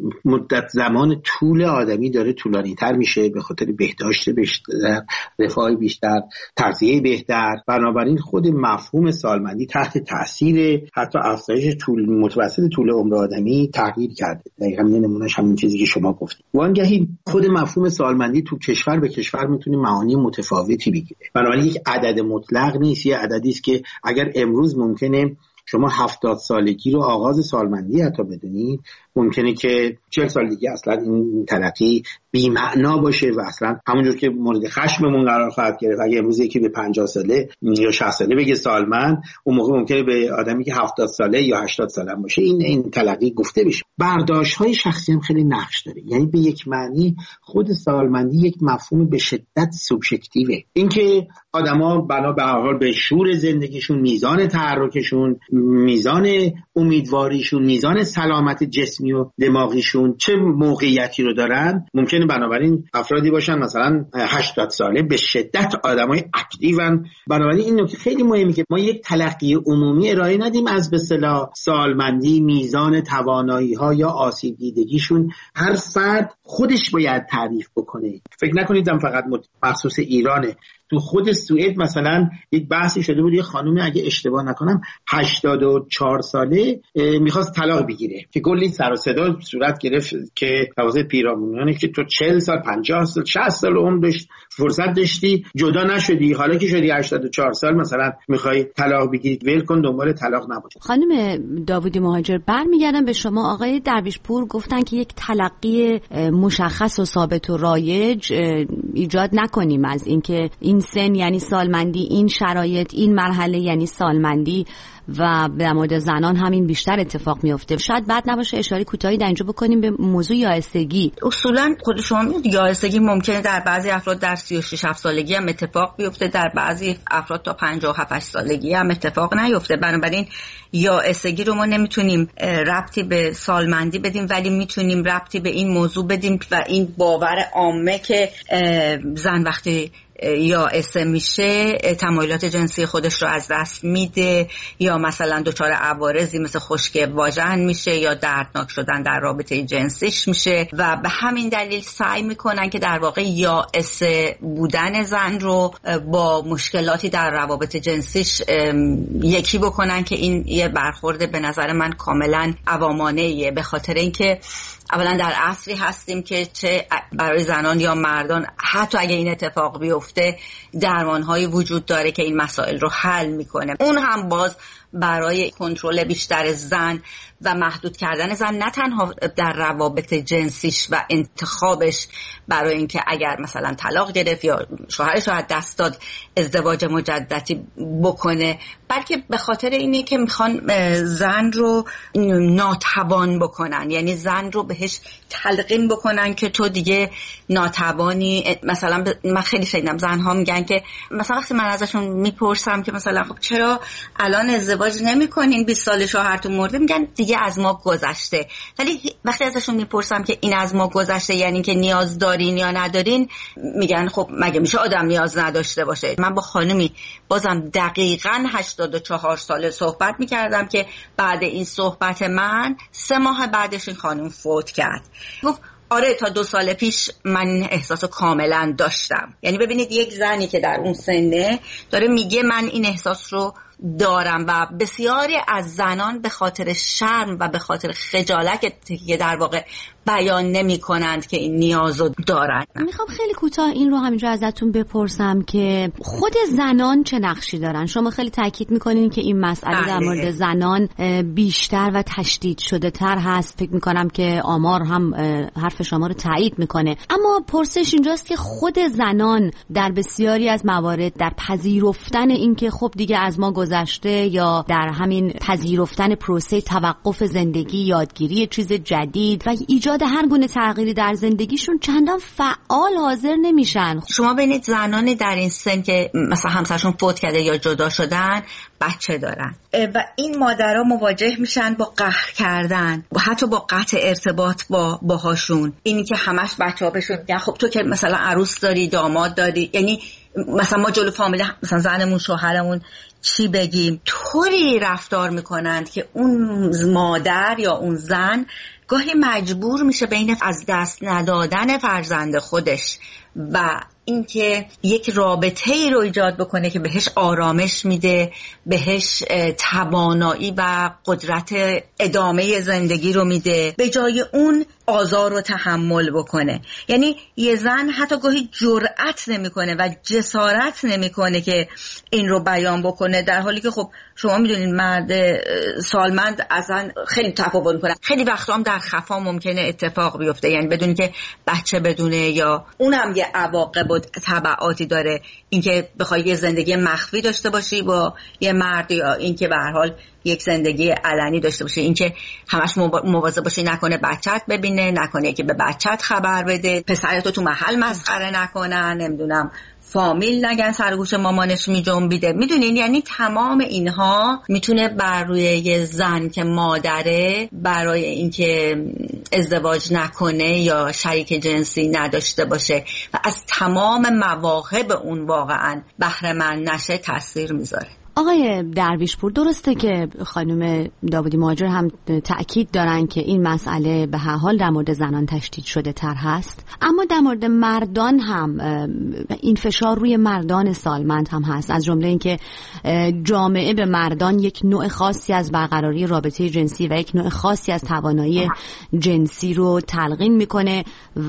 مدت زمان طول آدمی داره طولانی تر میشه به خاطر بهداشت بیشتر، رفاه بیشتر، تغذیه بهتر، بنابراین خود مفهوم سالمندی تحت تاثیر حتی افزایش طول متوسط طول عمر آدمی تغییر کرده. دقیقاً نمونهش همین چیزی که شما گفتید. وانگهی خود مفهوم سالمندی تو کشور به کشور میتونه معانی متفاوتی بگیره. بنابراین یک عدد مطلق نیست، یه عددی است که اگر امروز ممکنه شما هفتاد سالگی رو آغاز سالمندی حتی بدونید، ممکنه که چهل سالگی اصلا این تلقی بی معنا باشه و اصلا همونجور که مورد خشممون قرار خواهد گرفت. اگه امروز یکی به پنجاه ساله یا شصت ساله بگه سالمند، اون موقع ممکنه به آدمی که هفتاد ساله یا هشتاد ساله باشه این این تلقی گفته بشه. برداشت‌های شخصی هم خیلی نقش داره. یعنی به یک معنی خود سالمندی یک مفهوم به شدت سوبژکتیوه. اینکه آدما بنا به هر حال به شور زندگیشون، میزان تحرکشون، میزان امیدواریشون، میزان سلامت جسمی و دماغیشون چه موقعیتی رو دارن، ممکنه بنابراین افرادی باشن مثلا هشتاد ساله به شدت آدمای اکتیون. بنابراین این نکته خیلی مهمه که ما یک تلقی عمومی ارائه ندیم از به اصطلاح سالمندی، میزان توانایی‌ها یا آسیب دیدگیشون. هر فرد خودش باید تعریف بکنه. فکر نکنید فقط مخصوص ایرانه. تو خود سوئد مثلا یک بحثی شده بود، یه خانومی اگه اشتباه نکنم هشتاد و چهار ساله میخواست طلاق بگیره که کلی سر و صدا صورت گرفت که توسط پیرامونیانه که تو چهل سال، پنجاه سال، شصت سال عمر داشت، فرصت داشتی، جدا نشدی، حالا که شدی هشتاد و چهار سال مثلا میخوای طلاق بگیری، ول کن، دنبال طلاق نباش. خانم داوودی مهاجر، برمیگردم به شما. آقای درویشپور گفتن که یک تلقی مشخص و ثابت و رایج ایجاد نکنیم از اینکه این سن یعنی سالمندی، این شرایط، این مرحله یعنی سالمندی و در مورد زنان همین بیشتر اتفاق میفته. شاید بد نباشه اشاره کوتاهی در اینجا بکنیم به موضوع یائسگی. اصولا خود شما می‌دونید یائسگی ممکنه در بعضی افراد در سی و شش سالگی هم اتفاق بیفته، در بعضی افراد تا پنجاه و هفت سالگی هم اتفاق نیفته. بنابراین یائسگی رو ما نمیتونیم ربطی به سالمندی بدیم، ولی میتونیم ربطی به این موضوع بدیم و این باور عامه که زن وقتی یائسه میشه تمایلات جنسی خودش رو از دست میده یا مثلا دچار عوارضی مثل خشکی واژن میشه یا دردناک شدن در رابطه جنسیش میشه و به همین دلیل سعی میکنن که در واقع یائسه بودن زن رو با مشکلاتی در روابط جنسیش یکی بکنن که این یه برخورد به نظر من کاملا عوامانه‌ایه، به خاطر اینکه اولا در عصری هستیم که چه برای زنان یا مردان حتی اگه این اتفاق بیفته درمان‌هایی وجود داره که این مسائل رو حل میکنه. اون هم باز برای کنترل بیشتر زن و محدود کردن زن نه تنها در روابط جنسیش و انتخابش برای اینکه اگر مثلا طلاق گرفت یا شوهرش رو از دست داد ازدواج مجددی بکنه، بلکه به خاطر اینه که میخوان زن رو ناتوان بکنن، یعنی زن رو بهش تلقین بکنن که تو دیگه ناتوانی. مثلا من خیلی شنیدم زنها میگن که مثلا وقتی من ازشون میپرسم که مثلا خب چرا الان ازدواج نمیکنین، بیست سال شوهرتون مرده، میگن دیگه از ما گذشته. ولی وقتی ازشون میپرسم که این از ما گذشته یعنی که نیاز دارین یا ندارین، میگن خب مگه میشه آدم نیاز نداشته باشه. من با خانمی بازم دقیقاً هشتاد و چهار ساله صحبت میکردم که بعد این صحبت من سه ماه بعدش این خانم فوت کرد. گفت آره تا دو سال پیش من این احساسو کاملا داشتم. یعنی ببینید یک زنی که در اون سنه داره میگه من این احساس رو دارن و بسیاری از زنان به خاطر شرم و به خاطر خجالت که در واقع بیان نمی کنند که این نیازو دارن. میخوام خیلی کوتاه این رو همینجا ازتون بپرسم که خود زنان چه نقشی دارن؟ شما خیلی تاکید میکنین که این مسئله در مورد زنان بیشتر و تشدید شده تر هست. فکر میکنم که آمار هم حرف شما رو تایید میکنه، اما پرسش اینجاست که خود زنان در بسیاری از موارد در پذیرفتن این که خب دیگه از ما گذشته، یا در همین پذیرفتن پروسه توقف زندگی، یادگیری چیز جدید و ایجاد هر گونه تغییری در زندگیشون چندان فعال حاضر نمیشن. شما ببینید زنان در این سن که مثلا همسرشون فوت کرده یا جدا شدن بچه دارن و این مادرها مواجه میشن با قهر کردن و حتی با قطع ارتباط با باهاشون. اینی که همش بچه‌ها بهشون میگن خب تو که مثلا عروس داری، داماد داری، یعنی مثلا ما جلو فامیل مثلا زنمون، شوهرمون چی بگیم، طوری رفتار میکنند که اون مادر یا اون زن گاهی مجبور میشه بین از دست ندادن فرزند خودش و اینکه یک رابطه ای رو ایجاد بکنه که بهش آرامش میده، بهش توانایی و قدرت ادامه زندگی رو میده، به جای اون آزار رو تحمل بکنه. یعنی یه زن حتی گاهی جرأت نمیکنه و جسارت نمیکنه که این رو بیان بکنه، در حالی که خب شما میدونید مرد سالمند اصلا خیلی تفاوت میکنه. خیلی وقتا هم در خفا ممکنه اتفاق بیفته، یعنی بدون که بچه بدونه، یا اونم یه عواقب و تبعاتی داره، اینکه بخوای یه زندگی مخفی داشته باشی با یه مرد، یا اینکه به هر حال یک زندگی علنی داشته باشی، اینکه همش مواظب باشی نکنه بچت ببینه، نکنه که به بچت خبر بده، پسرتو تو محل مسخره نکنن، نمیدونم فامیل نگن سرگوش مامانش میجنبیده. میدونین یعنی تمام اینها میتونه بر روی یه زن که مادره برای اینکه ازدواج نکنه یا شریک جنسی نداشته باشه و از تمام مواهب اون واقعا بهره مند نشه تاثیر میذاره. آقای درویشپور، درسته که خانم داودی مهاجر هم تأکید دارن که این مسئله به هر حال در مورد زنان تشدید شده تر هست، اما در مورد مردان هم این فشار روی مردان سالمند هم هست، از جمله اینکه جامعه به مردان یک نوع خاصی از برقراری رابطه جنسی و یک نوع خاصی از توانایی جنسی رو تلقین میکنه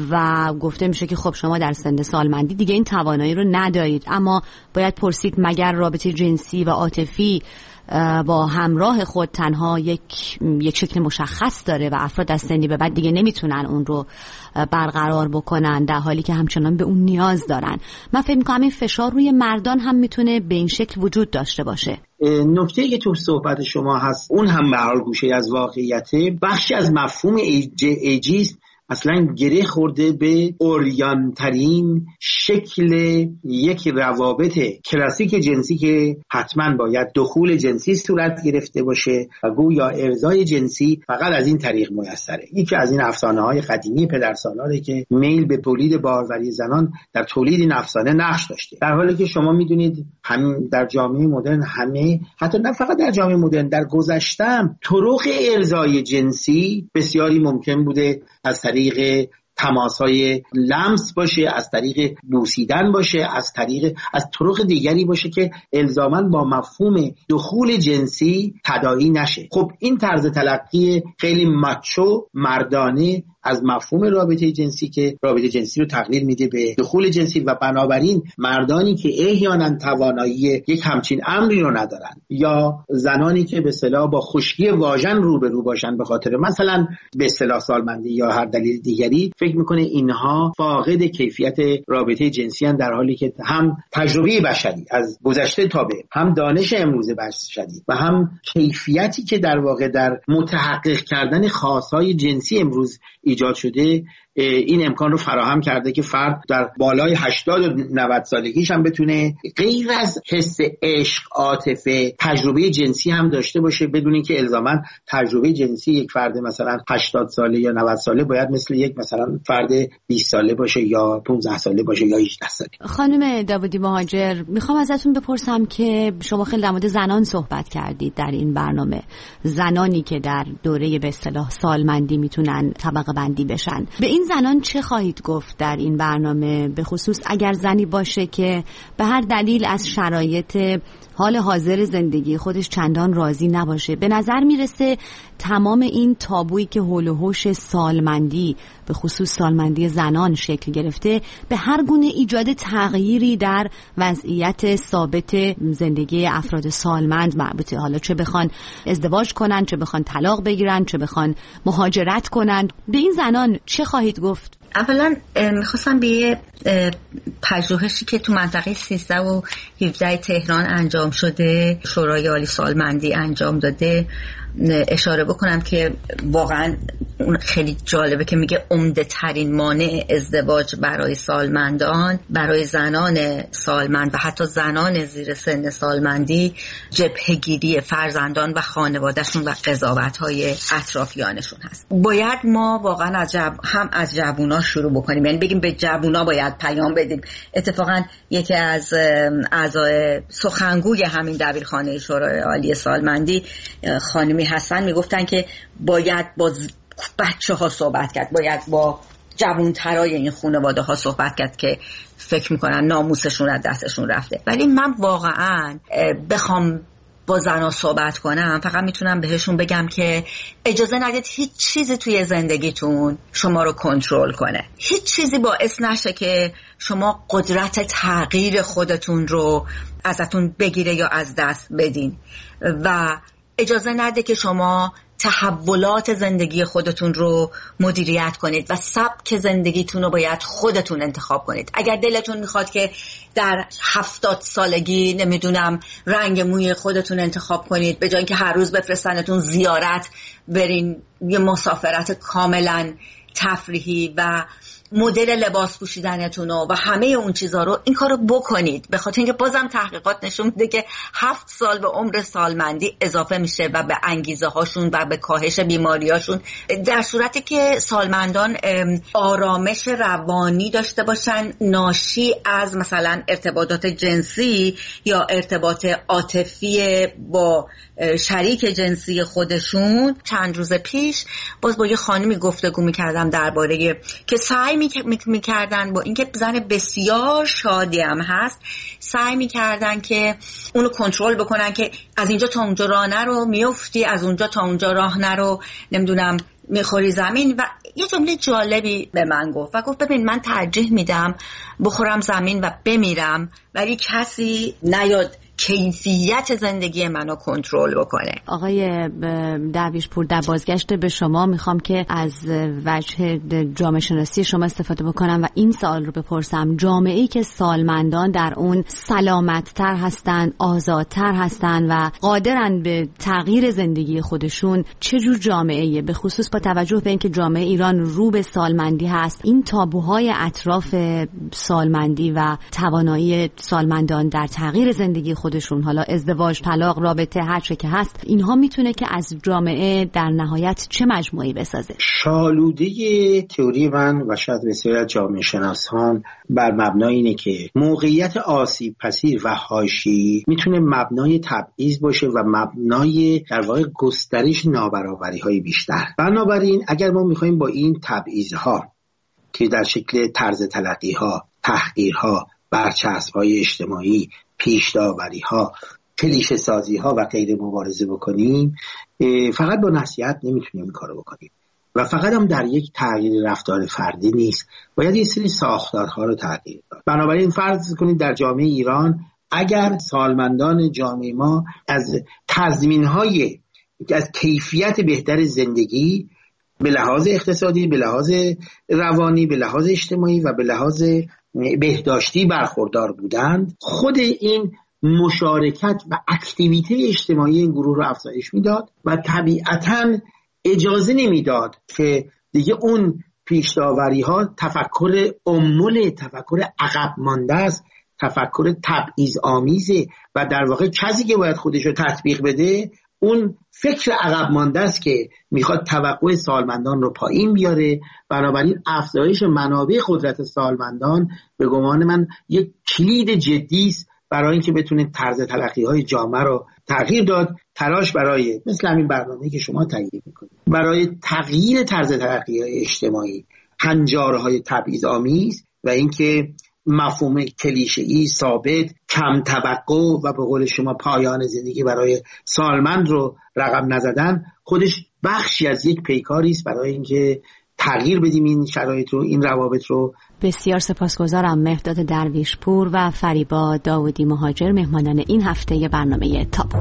و گفته میشه که خب شما در سن سالمندی دیگه این توانایی رو ندارید. اما باید پرسید مگر رابطه جنسی و عاطفی با همراه خود تنها یک یک شکل مشخص داره و افراد از سنی به بعد دیگه نمیتونن اون رو برقرار بکنن، در حالی که همچنان به اون نیاز دارن؟ من فکر میکنم این فشار روی مردان هم میتونه به این شکل وجود داشته باشه. نکته که تو صحبت شما هست اون هم به هر گوشه از واقعیته. بخشی از مفهوم ایجیسم اصلا گره خورده به اوریانترین شکل یک روابط کلاسیک جنسی که حتما باید دخول جنسی صورت گرفته باشه و گویا ارضای جنسی فقط از این طریق میسره. یکی از این افسانه های قدیمی پدرسالاره که میل به تولید باروری زنان در تولید این افسانه نقش داشته، در حالی که شما میدونید هم در جامعه مدرن، همه حتی نه فقط در جامعه مدرن، در گذشته هم طرق ارضای جنسی بسیاری ممکن بوده از طریق تماس‌های لمس باشه، از طریق بوسیدن باشه، از طریق از طرق دیگری باشه که الزاماً با مفهوم دخول جنسی تداعی نشه. خب این طرز تلقی خیلی ماچو مردانه از مفهوم رابطه جنسی که رابطه جنسی رو تقلیل میده به دخول جنسی و بنابراین مردانی که احیانا توانایی یک همچین امری رو ندارن یا زنانی که به اصطلاح با خشکی واژن روبرو باشن به خاطر مثلا به اصطلاح سالمندی یا هر دلیل دیگری، فکر میکنه اینها فاقد کیفیت رابطه جنسی هستند، در حالی که هم تجربه بشری از گذشته تا به هم دانش امروز بشری و هم کیفیتی که در واقع در متحقق کردن خواستهای جنسی امروز ایجاد شده این امکان رو فراهم کرده که فرد در بالای هشتاد و نود سالگیش هم بتونه غیر از حس عشق، عاطفه، تجربه جنسی هم داشته باشه، بدون اینکه الزاما تجربه جنسی یک فرد مثلا هشتاد ساله یا نود ساله باید مثل یک مثلا فرد بیست ساله باشه یا پانزده ساله باشه یا هجده ساله. خانم داودی مهاجر، میخوام ازتون بپرسم که شما خیلی در مورد زنان صحبت کردید در این برنامه، زنانی که در دوره به اصطلاح سالمندی میتونن طبقه بندی بشن. به این زنان چه خواهید گفت در این برنامه، به خصوص اگر زنی باشه که به هر دلیل از شرایط حال حاضر زندگی خودش چندان راضی نباشه. به نظر میرسه تمام این تابویی که حول و حوش سالمندی به خصوص سالمندی زنان شکل گرفته به هر گونه ایجاد تغییری در وضعیت ثابت زندگی افراد سالمند مربوطه. حالا چه بخوان ازدواج کنن، چه بخوان طلاق بگیرن، چه بخوان مهاجرت کنن. به این زنان چه خواهید گفت؟ اولا میخواستم به یه پژوهشی که تو منطقه سیزده و هفده تهران انجام شده، شورای عالی سالمندی انجام داده، اشاره بکنم که واقعا خیلی جالبه که میگه عمده ترین مانع ازدواج برای سالمندان، برای زنان سالمند و حتی زنان زیر سن سالمندی، جبهه‌گیری فرزندان و خانوادهشون و قضاوت‌های اطرافیانشون هست. باید ما واقعا از جب... هم از جوونا شروع بکنیم، یعنی بگیم به جوونا باید پیام بدیم. اتفاقا یکی از اعضای سخنگوی همین دبیرخانه شورای عالی سالمندی خانمی هستن میگفتن که باید با بچه ها صحبت کرد، باید با جوانترای این خانواده ها صحبت کرد که فکر میکنن ناموسشون از دستشون رفته. ولی من واقعا بخوام با زنها صحبت کنم فقط میتونم بهشون بگم که اجازه ندید هیچ چیزی توی زندگیتون شما رو کنترل کنه. هیچ چیزی باعث نشه که شما قدرت تغییر خودتون رو ازتون بگیره یا از دست بدین و اجازه نده که شما تحولات زندگی خودتون رو مدیریت کنید و سبک زندگیتون رو باید خودتون انتخاب کنید. اگر دلتون میخواد که در هفتاد سالگی نمیدونم رنگ موی خودتون انتخاب کنید، به جای اینکه هر روز بفرستنتون زیارت برین یه مسافرت کاملا تفریحی و مدل لباس پوشیدنتون و همه اون چیزا رو این کارو بکنید، به خاطر اینکه بازم تحقیقات نشون میده که هفت سال به عمر سالمندی اضافه میشه و به انگیزه هاشون و به کاهش بیماریاشون، در صورتی که سالمندان آرامش روانی داشته باشن ناشی از مثلا ارتباطات جنسی یا ارتباط عاطفی با شریک جنسی خودشون. چند روز پیش باز با یه خانمی گفتگو میکردم درباره که سعی میکردن با اینکه زن بسیار شادی هم هست سعی میکردن که اونو کنترل بکنن که از اینجا تا اونجا راه نرو، میفتی، از اونجا تا اونجا راه نرو، نمیدونم میخوری زمین. و یه جمله جالبی به من گفت و گفت ببین من ترجیح میدم بخورم زمین و بمیرم ولی کسی نیاد کیفیت زندگی منو کنترل بکنه. آقای درویشپور، در بازگشت به شما میخوام که از وجه جامعه شناسی شما استفاده بکنم و این سوال رو بپرسم: جامعه‌ای که سالمندان در اون سلامت‌تر هستن، آزادتر هستن و قادرن به تغییر زندگی خودشون، چه جور جامعه‌ایه؟ به خصوص با توجه به اینکه جامعه ایران رو به سالمندی هست، این تابوهای اطراف سالمندی و توانایی سالمندان در تغییر زندگی خودشون، حالا ازدواج، طلاق، رابطه، هر چه که هست، اینها میتونه که از جامعه در نهایت چه مجموعی بسازه؟ شالوده تئوری من و شاید بسیاری از جامعه شناسان بر مبنای اینه که موقعیت آسیب پذیر و حاشیه‌ای میتونه مبنای تبعیض باشه و مبنای در واقع گسترش نابرابری‌های بیشتر. بنابراین اگر ما میخوایم با این تبعیض‌ها که در شکل طرز تلقی‌ها، تحقیرها، برچسب‌های اجتماعی، پیش داوری ها، کلیشه سازی ها و غیره مبارزه بکنیم، فقط با نصیحت نمیتونیم این کارو بکنیم و فقط هم در یک تغییر رفتار فردی نیست، باید یه سری ساختارها رو تغییر داد. بنابراین فرض کنید در جامعه ایران اگر سالمندان جامعه ما از تضمین های از کیفیت بهتر زندگی به لحاظ اقتصادی، به لحاظ روانی، به لحاظ اجتماعی و به لحاظ بهداشتی برخوردار بودند، خود این مشارکت و اکتیویته اجتماعی این گروه رو افزایش میداد و طبیعتاً اجازه نمیداد که دیگه اون پیش‌داوری ها تفکر امول، تفکر عقب مانده است، تفکر تبعیض آمیزه و در واقع کسی که باید خودش رو تطبیق بده اون فکر عقب مانده است که میخواد توقع سالمندان رو پایین بیاره. بنابراین افزایش منابع قدرت سالمندان به گمان من یک کلید جدی است برای اینکه بتونه طرز تلقی‌های جامعه رو تغییر داد. تلاش برای مثل همین برنامه‌ای که شما تهیه می‌کنید برای تغییر طرز تلقی‌های اجتماعی، هنجارهای تبعیض آمیز و اینکه مفهوم کلیشه‌ای ثابت، کم توقع و به قول شما پایان زندگی برای سالمند رو رقم نزدن، خودش بخشی از یک پیکاری است برای اینکه تغییر بدیم این شرایط رو، این روابط رو. بسیار سپاسگزارم. مهرداد درویشپور و فریبا داودی مهاجر مهمانان این هفته برنامه تابو.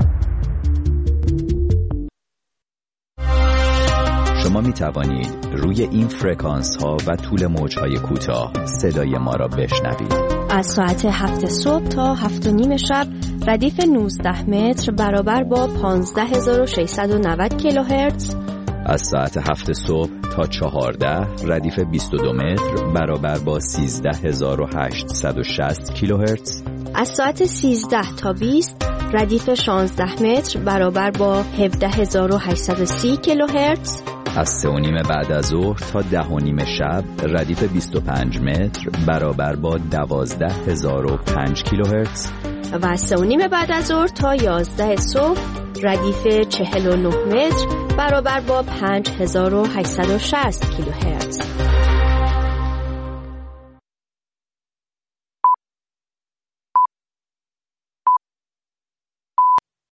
شما می توانید روی این فرکانس ها و طول موج های کوتاه صدای ما را بشنوید. از ساعت هفت صبح تا هفت و نیم شب ردیف نوزده متر برابر با پانزده هزار و ششصد و نود کیلوهرتز. از ساعت هفت صبح تا چهارده ردیف بیست و دو متر برابر با سیزده هزار و هشتصد و شصت کیلوهرتز. از ساعت سیزده تا بیست ردیف شانزده متر برابر با هفده هزار و هشتصد و سی کیلوهرتز. از سه و نیم بعد از ظهر تا ده و نیم شب ردیف بیست و پنج متر برابر با دوازده هزار و پنج کیلوهرتز. و از سه و نیم بعد از ظهر تا یازده صبح ردیف چهل و نه متر برابر با پنج هزار و هشتصد و شصت کیلوهرتز.